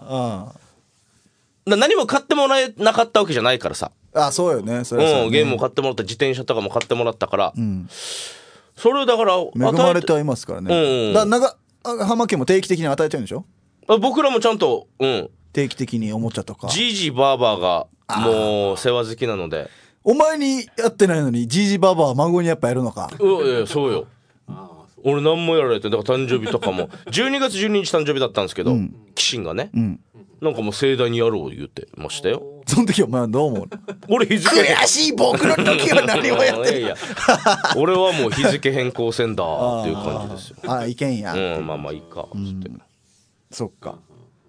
何も買ってもらえなかったわけじゃないからさ。 そうよね。 ゲームも買ってもらった、自転車とかも買ってもらったから、それをだから恵まれてはいますからね。長浜家も定期的に与えてるんでしょ？ 僕らもちゃんと、 定期的におもちゃとか。 じいじばあばがもう世話好きなので。 お前にやってないのにじいじばあばは孫にやっぱやるのか。 いやそうよ。俺何もやられて、だから誕生日とかも12月12日誕生日だったんですけど、鬼神がね、なんかもう盛大にやろう言ってましたよ。 その時お前はどう思う？ 俺日付悔しい僕の時は何もやってる。 いや俺はもう日付変更せんだっていう感じですよ。 いけんや。 まあいいかつって。 そっか。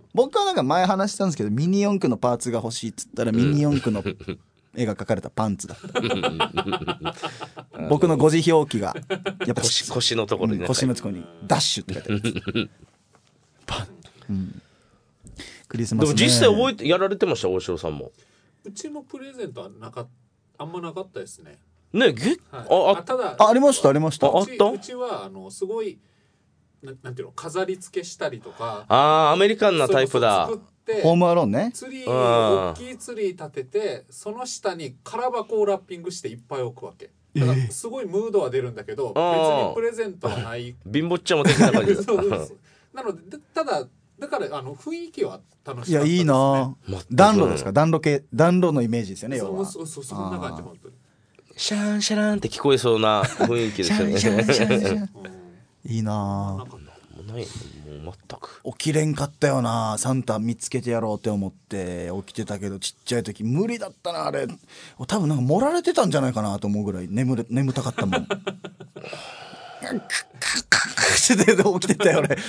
僕はなんか前話したんですけど、ミニ四駆のパーツが欲しいっつったらミニ四駆の絵が描かれたパンツだった。僕の5次表記がやっぱ腰のところにね、 腰のところにダッシュって書いてあるパン、クリスマスね。 でも実際覚えてやられてました、大城さんも。 うちもプレゼントはあんまなかったですね。 ね、 ただありましたありました。 うちはすごいなんていうの、飾り付けしたりとか、 アメリカンなタイプだ。 ホームアローンね。 ツリー、大きいツリー立てて、その下に空箱をラッピングしていっぱい置くわけ。だからすごいムードは出るんだけど、別にプレゼントはない。 貧乏ちゃんも的な感じだそうなので、ただだから雰囲気は楽しかったですね。 いやいいな。暖炉ですか？暖炉のイメージですよね。要はそうそんな感じ。本当にシャンシャランって聞こえそうな雰囲気ですよね。 シャンシャンシャンいいな。 もう全く起きれんかったよな。サンタ見つけてやろうって思って起きてたけど、ちっちゃい時無理だったな。あれ多分なんか盛られてたんじゃないかなと思うぐらい眠たかったもん。口で起きてたよ俺。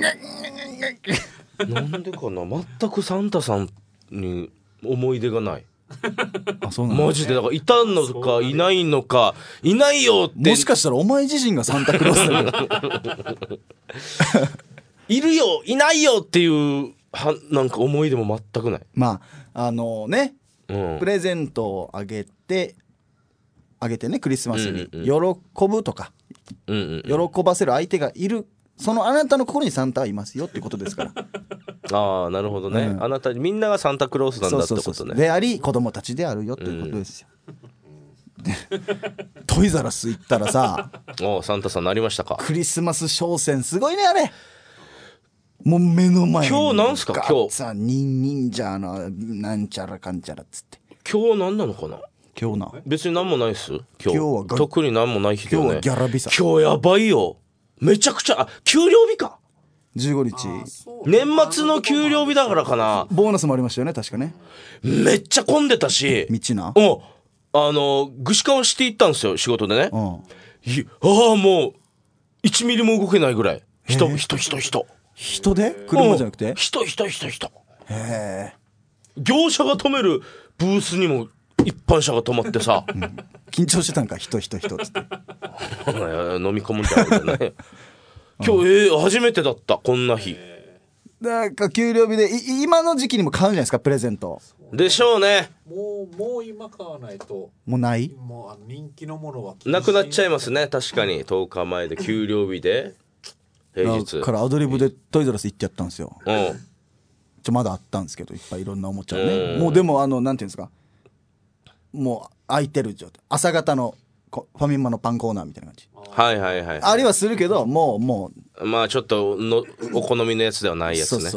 なんでかな、全くサンタさんに思い出がない。 あ、そうなんだ。 マジでだからいたのかいないのか、いないよって。 もしかしたらお前自身がサンタクロースだよ。 いるよいないよっていうなんか思い出も全くない。 まあね、プレゼントをあげてね、クリスマスに喜ぶとか、喜ばせる相手がいる、そのあなたの心にサンタはいますよってことですから。 ああ、なるほどね、あなたみんながサンタクロースなんだってことね。 であり子供たちであるよっていうことですよ。トイザラス行ったらさ、 サンタさんなりましたか。 クリスマス商戦すごいねあれ。もう目の前に今日なんすか、今日さ、忍者のなんちゃらかんちゃらっつって。 今日なんなのかな。 今日な、 別になんもないっす。今日は特になんもない日だよね。 今日はギャラビザ。 今日やばいよ、めちゃくちゃ。給料日か、 15日年末の給料日だからかな。 ボーナスもありましたよね確かね。 めっちゃ混んでたし、 道な、 ぐしかをしていったんですよ、仕事でね。もう1ミリも動けないぐらい人で車じゃなくて人。へえ。業者が止めるブースにも一般車が止まってさ、 緊張してたんか、人っつって飲み込むんじゃないね。今日初めてだった、こんな日。 なんか給料日で今の時期にも買うじゃないですか、プレゼントでしょうね。 もう今買わないともうない、 もう人気のものはなくなっちゃいますね。確かに10日前で給料日で平日だからアドリブでトイザらス行ってやったんですよ。まだあったんですけど、いっぱいいろんなおもちゃね。もうでもなんていうんですか、もう空いてる状態、朝方のファミマのパンコーナーみたいな感じ。 はいはいはい。 ありはするけど、もうまあちょっとのお好みのやつではないやつね。 そう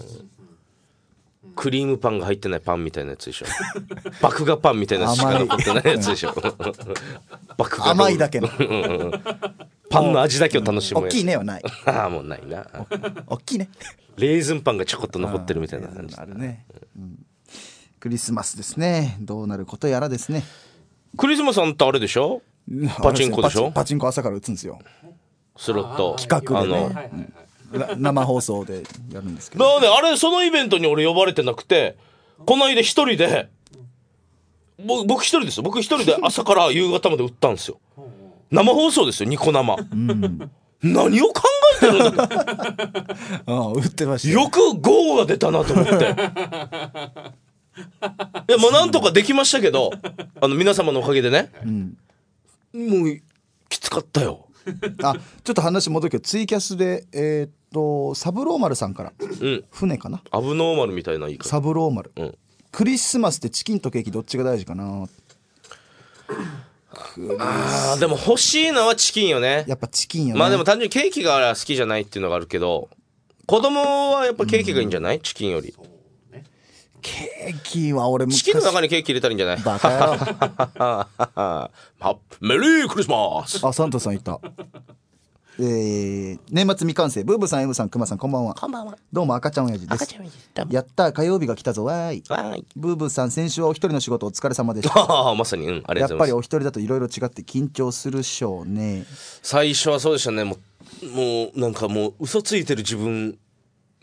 クリームパンが入ってないパンみたいなやつでしょ。麦芽パンみたいなやつしか残ってないやつでしょ。 甘いだけのパンの味だけを楽しむやつ。 大きいねはない。 ああ、もうないな。 大きいね。 レーズンパンがちょこっと残ってるみたいな感じ。 あるね。クリスマスですね。どうなることやらですね。 クリスマスってあれでしょ、パチンコでしょ。 パチンコ朝から打つんですよ、 スロット企画でね、生放送でやるんですけど。 だからね、あれそのイベントに俺呼ばれてなくて、この間一人で、僕一人ですよ。僕一人で朝から夕方まで打ったんですよ。生放送ですよ、ニコ生。何を考えてるんだと。 打ってましたよ。 よくゴーが出たなと思って。いや、もうなんとかできましたけど、皆様のおかげでね、もうきつかったよ。 ちょっと話戻るけど、ツイキャスでサブローマルさんから、船かな、 アブノーマルみたいな言い方。 サブローマル、クリスマスってチキンとケーキどっちが大事かな。 でも欲しいのはチキンよね。 やっぱチキンよね。 まあでも単純にケーキが好きじゃないっていうのがあるけど、子供はやっぱケーキがいいんじゃない、チキンより。 ケーキは俺チキンの中にケーキ入れたらいいんじゃない。 バカ野郎。 メリークリスマス。 サンタさんいた。年末未完成、ブーブさん、エムさん、クマさん、こんばんは。どうも赤ちゃん親父です。やった火曜日が来たぞ、わーい。ブーブさん、先週はお一人の仕事お疲れ様でした。 まさに、ありがとうございます。 やっぱりお一人だといろいろ違って緊張するっしょうね。 最初はそうでしたね。もうなんかもう嘘ついてる自分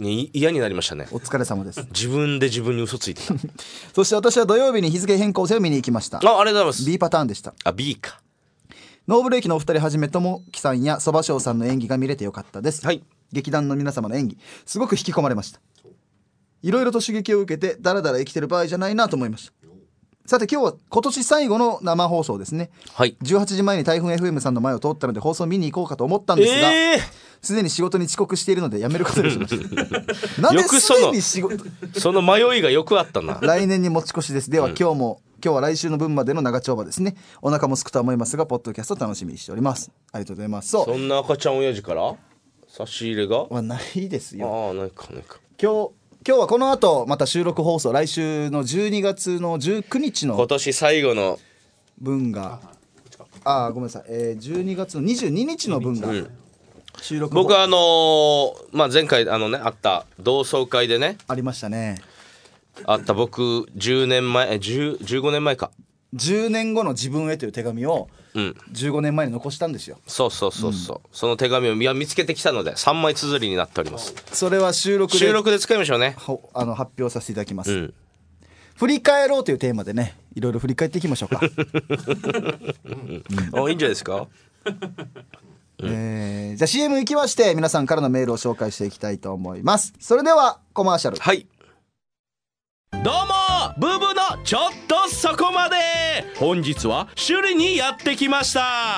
嫌になりましたね。 お疲れ様です。 自分で自分に嘘ついてた。 そして私は土曜日に日付変更戦を見に行きました。 ありがとうございます。 B パターンでした。 B か。 ノーブレーキのお二人はじめともきさんやそばしょうさんの演技が見れてよかったです、 はい、 劇団の皆様の演技すごく引き込まれました。いろいろと刺激を受けてだらだら生きてる場合じゃないなと思いました。さて今日は今年最後の生放送ですね、 はい、 18時前に台風 FM さんの前を通ったので放送見に行こうかと思ったんですがすでに仕事に遅刻しているのでやめることにしましたなんですでに仕事その迷いがよくあったな。 来年に持ち越しです。では、今日は来週の分までの長丁場ですね。お腹もすくとは思いますがポッドキャスト楽しみにしております。ありがとうございます。 そんな赤ちゃん親父から差し入れがはないですよ。 ああ、ないか。 今日はこの後また収録放送来週の12月の19日の今年最後の分がごめんなさい、12月の22日の分が収録、 僕は前回あった同窓会でねありましたね。 あった僕10年前15年前か 10年後の自分へという手紙を15年前に残したんですよ。 そう、その手紙を見つけてきたので3枚綴りになっております。 それは収録で使いましょうね。 発表させていただきます、振り返ろうというテーマでねいろいろ振り返っていきましょうか。 いいんじゃないですか。 じゃあ CM 行きまして皆さんからのメールを紹介していきたいと思います。それではコマーシャル。 はい、どうもブブのちょっとそこまで。本日は首里にやってきました。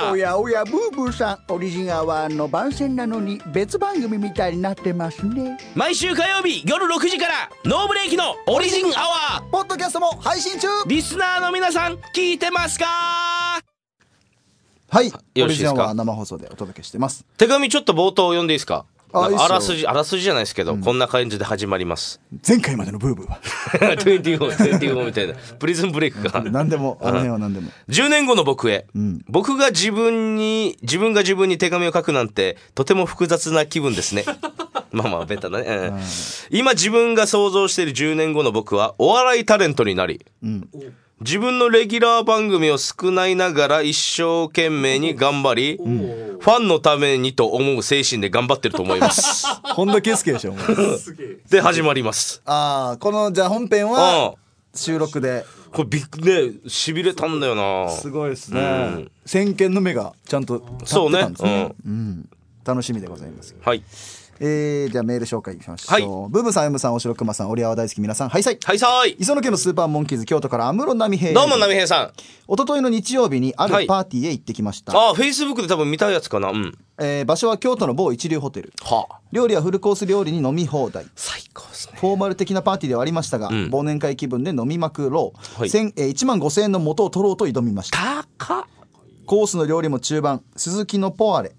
おやおやブーブーさん、オリジンアワーの番宣なのに別番組みたいになってますね。 毎週火曜日夜6時からノーブレーキのオリジンアワーポッドキャストも配信中。 リスナーの皆さん聞いてますか？ はい、 よろしいですか？ オリジンアワー生放送でお届けしてます。 手紙ちょっと冒頭読んでいいですか？ いいっすよ。 あらすじじゃないですけど、こんな感じで始まります。 前回までのブーブーは 25みたいなプリズンブレイクか。 何でもあの辺は何でも。 10年後の僕へ、僕が自分が自分に手紙を書くなんてとても複雑な気分ですね。まあベタだね、今自分が想像している10年後の僕はお笑いタレントになり、自分のレギュラー番組を少ないながら一生懸命に頑張り、ファンのためにと思う精神で頑張ってると思います。 本田圭佑でしょ。 で始まります。 このじゃあ本編は収録でこれねしびれたんだよな。 すごいですね、先見の目がちゃんと立ってたんですね。楽しみでございます。 はい、 じゃあメール紹介しましょう。ブブさん、Mさん、おしろくまさん、オリアワ大好き皆さん、はいさい。磯野家のスーパーモンキーズ京都から安室奈美平。 どうも奈美平さん。 一昨日の日曜日にあるパーティーへ行ってきました。 フェイスブックで多分見たやつかな。 場所は京都の某一流ホテル。料理はフルコース料理に飲み放題。 最高ですね。 フォーマル的なパーティーではありましたが、忘年会気分で飲みまくろう。1万5000円の元を取ろうと挑みました。コースの料理も中盤、鈴木のポアレ。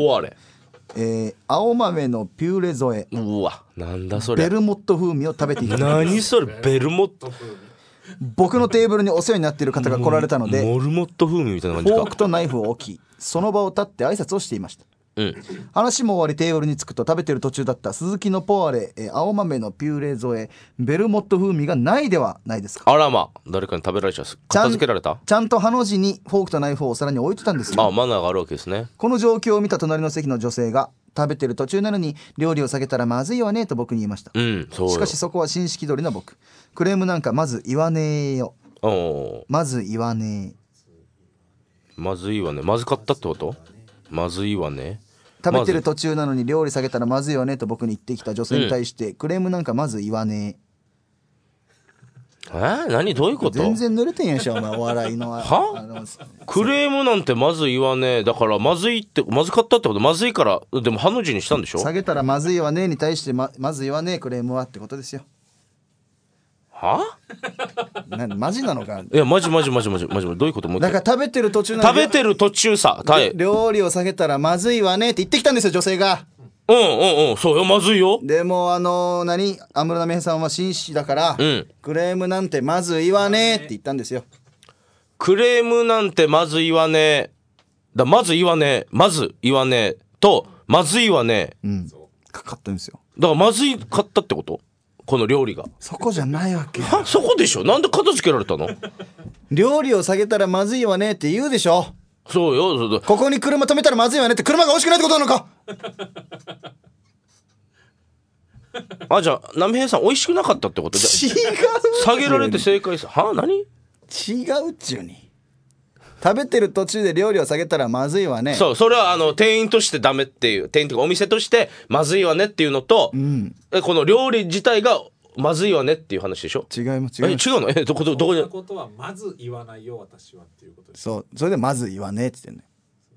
青豆のピューレ添え。 うわ、なんだそれ。 ベルモット風味を食べていただきます。 何それベルモット。 僕のテーブルにお世話になっている方が来られたので、 モルモット風味みたいな感じか。 フォークとナイフを置きその場を立って挨拶をしていました。話も終わりテーブルに着くと食べてる途中だった鈴木のポアレ、青豆のピューレ添え、ベルモット風味がないではないですか。 あらま、誰かに食べられちゃう。片付けられた。 ちゃんとハの字にフォークとナイフをお皿に置いてたんですよ。 マナーがあるわけですね。 この状況を見た隣の席の女性が、食べてる途中なのに料理を下げたらまずいわねと僕に言いました。しかしそこは紳士気取りの僕。クレームなんかまず言わねえよ。まず言わねえ。 まずいわね。まずかったってこと？まずいわね。 食べてる途中なのに料理下げたらまずいわねと僕に言ってきた女性に対して、クレームなんかまず言わねえ。何どういうこと？ 全然濡れてんやしょお前お笑いの。 クレームなんてまず言わねえ。だからまずいってまずかったってこと？まずいからでもハの字にしたんでしょ？ 下げたらまずいわねに対して まず言わねえクレームはってことですよ。マジなのか。 いやマジどういうこと？ だから食べてる途中さ、 料理を下げたらまずいわねって言ってきたんですよ女性が。 そうよ、まずいよ。 でも安室奈美恵さんは紳士だから、クレームなんてまずいわねって言ったんですよ。 クレームなんてまずいわねまずいわねとまずいわねかかったんですよ。 だからまずいかったってこと？この料理がそこじゃないわけ。 そこでしょ。なんで片付けられたの？ 料理を下げたらまずいわねって言うでしょ。 そうよ。 ここに車止めたらまずいわねって車が欲しくないってことなのか。 あ、じゃあ波平さん美味しくなかったってこと？じゃ違う下げられて正解さ。は？何？ 違うっちゅうに。食べてる途中で料理を下げたらまずいわね。 そう、それは店員としてダメっていう、店員というかお店としてまずいわねっていうのと、この料理自体がまずいわねっていう話でしょ。 違います。違うの？どこに？ そんなことはまず言わないよ私はっていうことです。 そう、それでまず言わねえって言ってんね。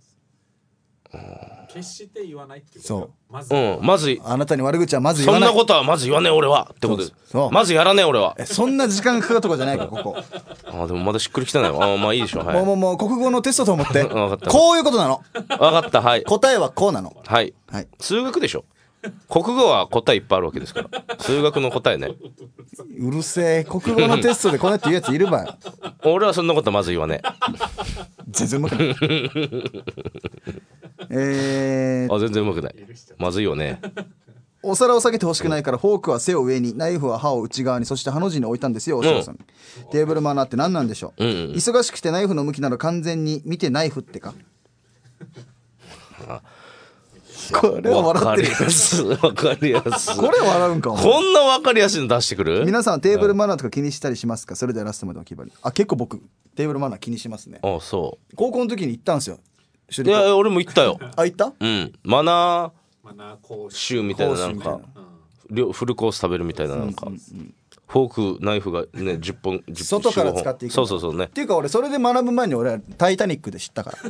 決して言わないっていうこと。 そう。 まずあなたに悪口はまず言わない。 そんなことはまず言わねえ俺はってことです。まずやらねえ俺は。 そんな時間がかかるとこじゃないからここ。 あ、でもまだしっくりきてないわ。まあいいでしょう。はい。 もう国語のテストと思って。 分かった。 こういうことなの。 分かった。はい。 答えはこうなの。 はい。 はい。 数学でしょ。国語は答えいっぱいあるわけですから。数学の答えね。 うるせえ。国語のテストでこうやって言うやついるばよ。 俺はそんなことまず言わねえ。全然うまくない。 あ、全然うまくない。まずいよね。 お皿を下げてほしくないからフォークは背を上に、ナイフは刃を内側に、そしてハの字に置いたんですよ、おしろさん。テーブルマナーって何なんでしょう。忙しくてナイフの向きなら完全に見てナイフってか。これは笑ってる。 わかりやすい。 これ笑うんかも。 こんなわかりやすいの出してくる？ 皆さんテーブルマナーとか気にしたりしますか？それではラストまでお決まり。あ、結構僕テーブルマナー気にしますね。 あ、そう。 高校の時に行ったんですよ。 いや、俺も行ったよ。 あ、行った？ うん。マナー講習みたいな、なんかフルコース食べるみたいな、なんかフォークナイフがね10本外から使っていく。 そうね。 っていうか俺それで学ぶ前に俺はタイタニックで知ったから。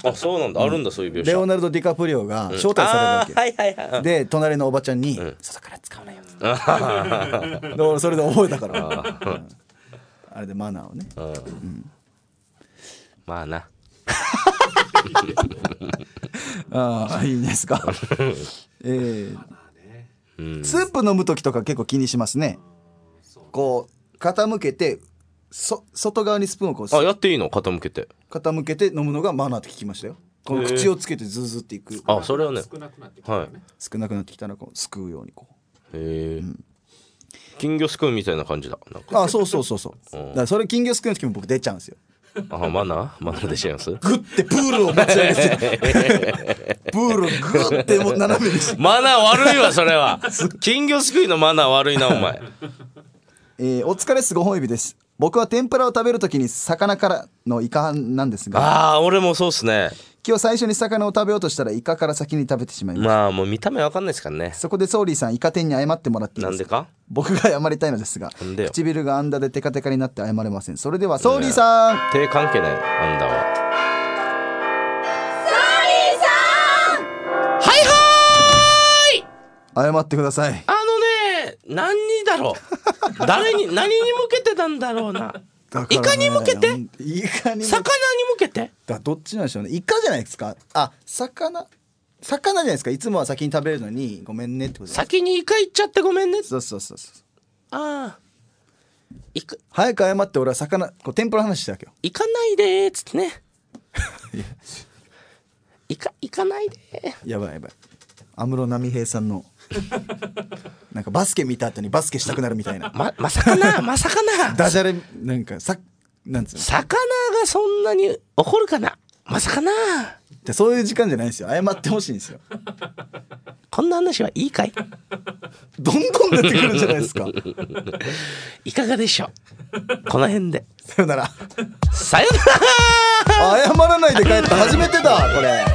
あ、そうなんだ。あるんだ、そういう描写。 レオナルド・ディカプリオが招待されるわけ。で隣のおばちゃんに外から使うなよって俺それで覚えたから。あれでマナーをね。 まあな。 ああ、いいですか。スープ飲む時とか結構気にしますね。こう傾けて外側にスプーンをこう。 あ、やっていいの？傾けて飲むのがマナーって聞きましたよ。この口をつけてズズっていく。 あ、それはね。 少なくなってきたらね。 少なくなってきたらこうすくうようにこう。 へえ。金魚すくうみたいな感じだ。なんか。 あ、そう。だからそれ金魚すくうの時も僕出ちゃうんですよ。 あ、マナーでします。 グッてプールを持ち上げてプールをグッても斜めにして。 マナー悪いわそれは。金魚すくいのマナー悪いなお前。 お疲れっす、5本指です。僕は天ぷらを食べるときに魚からのイカなんですが。 ああ、俺もそうっすね。 今日最初に魚を食べようとしたらイカから先に食べてしまいました。 まあもう見た目わかんないですからね。 そこでソーリーさん、イカ天に謝ってもらっていいですか？ なんでか？ 僕が謝りたいのですが、唇があんだでテカテカになって謝れません。それではソーリーさん、 手関係ない、あんだは。 ソーリーさん、 はい謝ってください。 何にだろう誰に何に向けてたんだろうな。イカに向けて、 イカに魚に向けてどっちなんでしょうね。イカじゃないですか。あ、魚じゃないですか。いつもは先に食べるのにごめんねってことです。 先にイカ行っちゃってごめんね。 そう。 ああ、 早く謝って。俺は魚こう天ぷら話したわけよ。 行かないでーっつってね。行かないでー。 やばい安室奈美平さんのなんかバスケ見た後にバスケしたくなるみたいな。 まさかなダジャレなんかなんつうの、 魚がそんなに怒るかな、まさかな。 でそういう時間じゃないんですよ。謝ってほしいんですよ。 こんな話はいいかい？ どんどん出てくるじゃないですか。 いかがでしょう、この辺でさよなら。 さよなら。 謝らないで帰った初めてだこれ。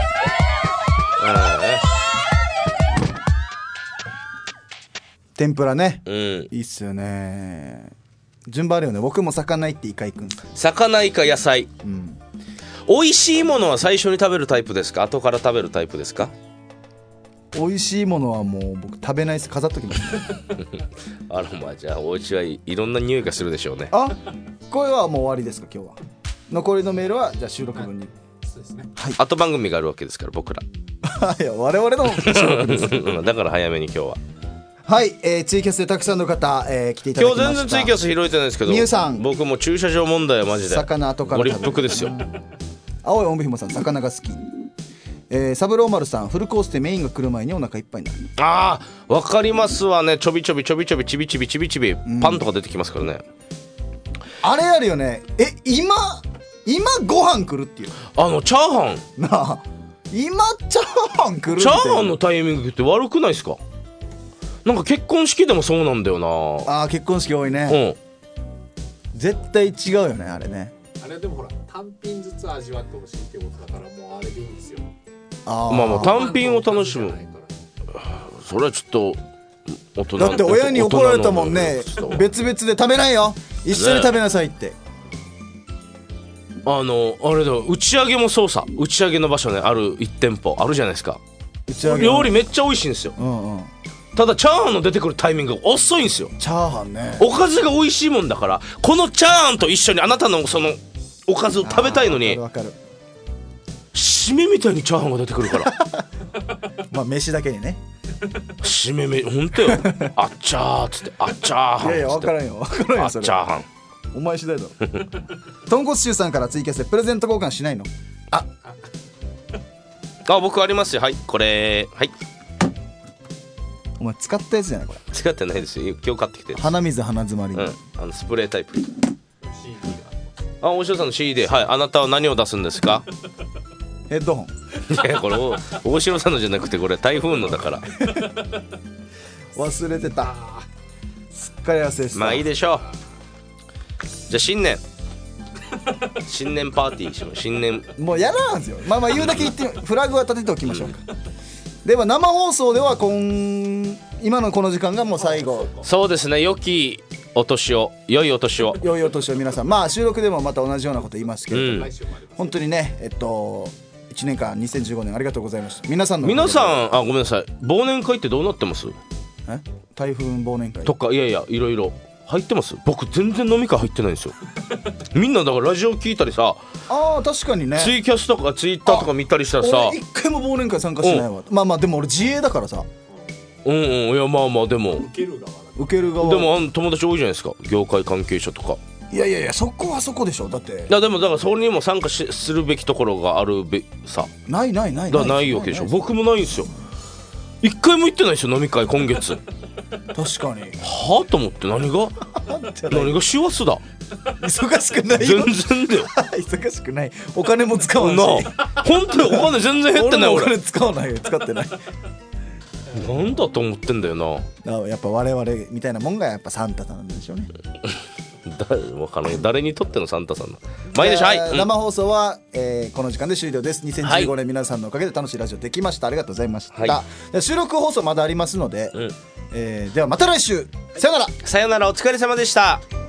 天ぷらね、いいっすよね。順番あるよね。僕も魚行ってイカ行くんです。 魚、イカ、野菜、美味しいものは最初に食べるタイプですか、後から食べるタイプですか？ 美味しいものはもう僕食べないです。飾っときます。 あら、まあじゃあお家はいろんな匂いがするでしょうね。 あ、これはもう終わりですか今日は。残りのメールはじゃあ収録分に。 そうですね。 はい。 後番組があるわけですから僕ら。 いや我々の収録です。 だから早めに今日は。 はい、ツイキャスでたくさんの方、来ていただきました。 今日全然ツイキャス拾えてないですけど、 みゆさん、 僕も駐車場問題はマジで魚後からご立腹ですよ。 青いおんぶひもさん、魚が好き。サブローマルさん、フルコースでメインが来る前にお腹いっぱいになる。 ああ、わかりますわね。ちょびちょびちびちびパンとか出てきますからね。 あれあるよね。今ご飯来るっていう。 チャーハンなあ、今チャーハン来るって。 チャーハンのタイミングって悪くないですか？ なんか結婚式でもそうなんだよな。 ああ結婚式多いね、絶対違うよねあれね。 あれでもほら単品ずつ味わってほしいってことだからもうあれでいいんですよ。 あまあ単品を楽しむ。それはちょっと大人。 だって親に怒られたもんね。別々で食べないよ、一緒に食べなさいって、 あれだ、打ち上げもそうさ。打ち上げの場所ね、ある1店舗あるじゃないですか。 打ち上げ料理めっちゃ美味しいんですよ、ただチャーハンの出てくるタイミングが遅いんですよ。 チャーハンね、 おかずが美味しいもんだから、このチャーハンと一緒にあなたのそのおかずを食べたいのに、 わかる締めみたいにチャーハンが出てくるからまあ飯だけにね。 締めほんとよあっちゃーっつって、あっちゃーハンっつって。 いやいや分からんよ分からんよあっちゃーハンお前次第だろ豚骨臭さんからツイキャスでプレゼント交換しないの？ 僕ありますよ。はいこれ、はい。 お前使ったやつじゃないこれ。 使ってないですよ、今日買ってきてる。 鼻水鼻詰まり、 スプレータイプ。大城さんの CD。 はい、あなたは何を出すんですか？ ヘッドホン。 いやこれ大城さんのじゃなくて、これ台風のだから忘れてた、すっかり忘れてた。 まあいいでしょう。じゃあ新年パーティーしましょう。新年もうやらんすよ。まあまあ言うだけ言ってフラグは立てておきましょうか。では生放送では今のこの時間がもう最後。 そうですね。良いお年を。良いお年を皆さん。まあ収録でもまた同じようなこと言いますけれども、本当にね1年間2015年ありがとうございました。皆さんごめんなさい、 忘年会ってどうなってます？ 台風忘年会とか、いろいろ入ってます？僕全然飲み会入ってないんですよみんなだからラジオ聞いたりさ、 確かにね、 ツイキャスとかツイッターとか見たりしたらさ、 俺一回も忘年会参加しないわ。まあまあでも俺自営だからさ。 いやまあまあでも受ける側でも友達多いじゃないですか、業界関係者とか。 いやそこはそこでしょ。だってでもだからそれにも参加するべきところがあるさ。 ないだからないわけでしょ。僕もないんですよ。一回も行ってないですよ飲み会今月確かにはぁと思って。何が師走だ。 忙しくないよ全然だよ忙しくない。お金も使わないなあ。本当にお金全然減ってない俺。 お金使ってないなんだと思ってんだよな。 やっぱ我々みたいなもんがやっぱサンタさんなんでしょうね誰にとってのサンタさんの。まあいいでしょ。はい、 生放送は、この時間で終了です。2015年皆さんのおかげで楽しいラジオできました。ありがとうございました、収録放送まだありますので、ではまた来週。さよなら。 お疲れ様でした。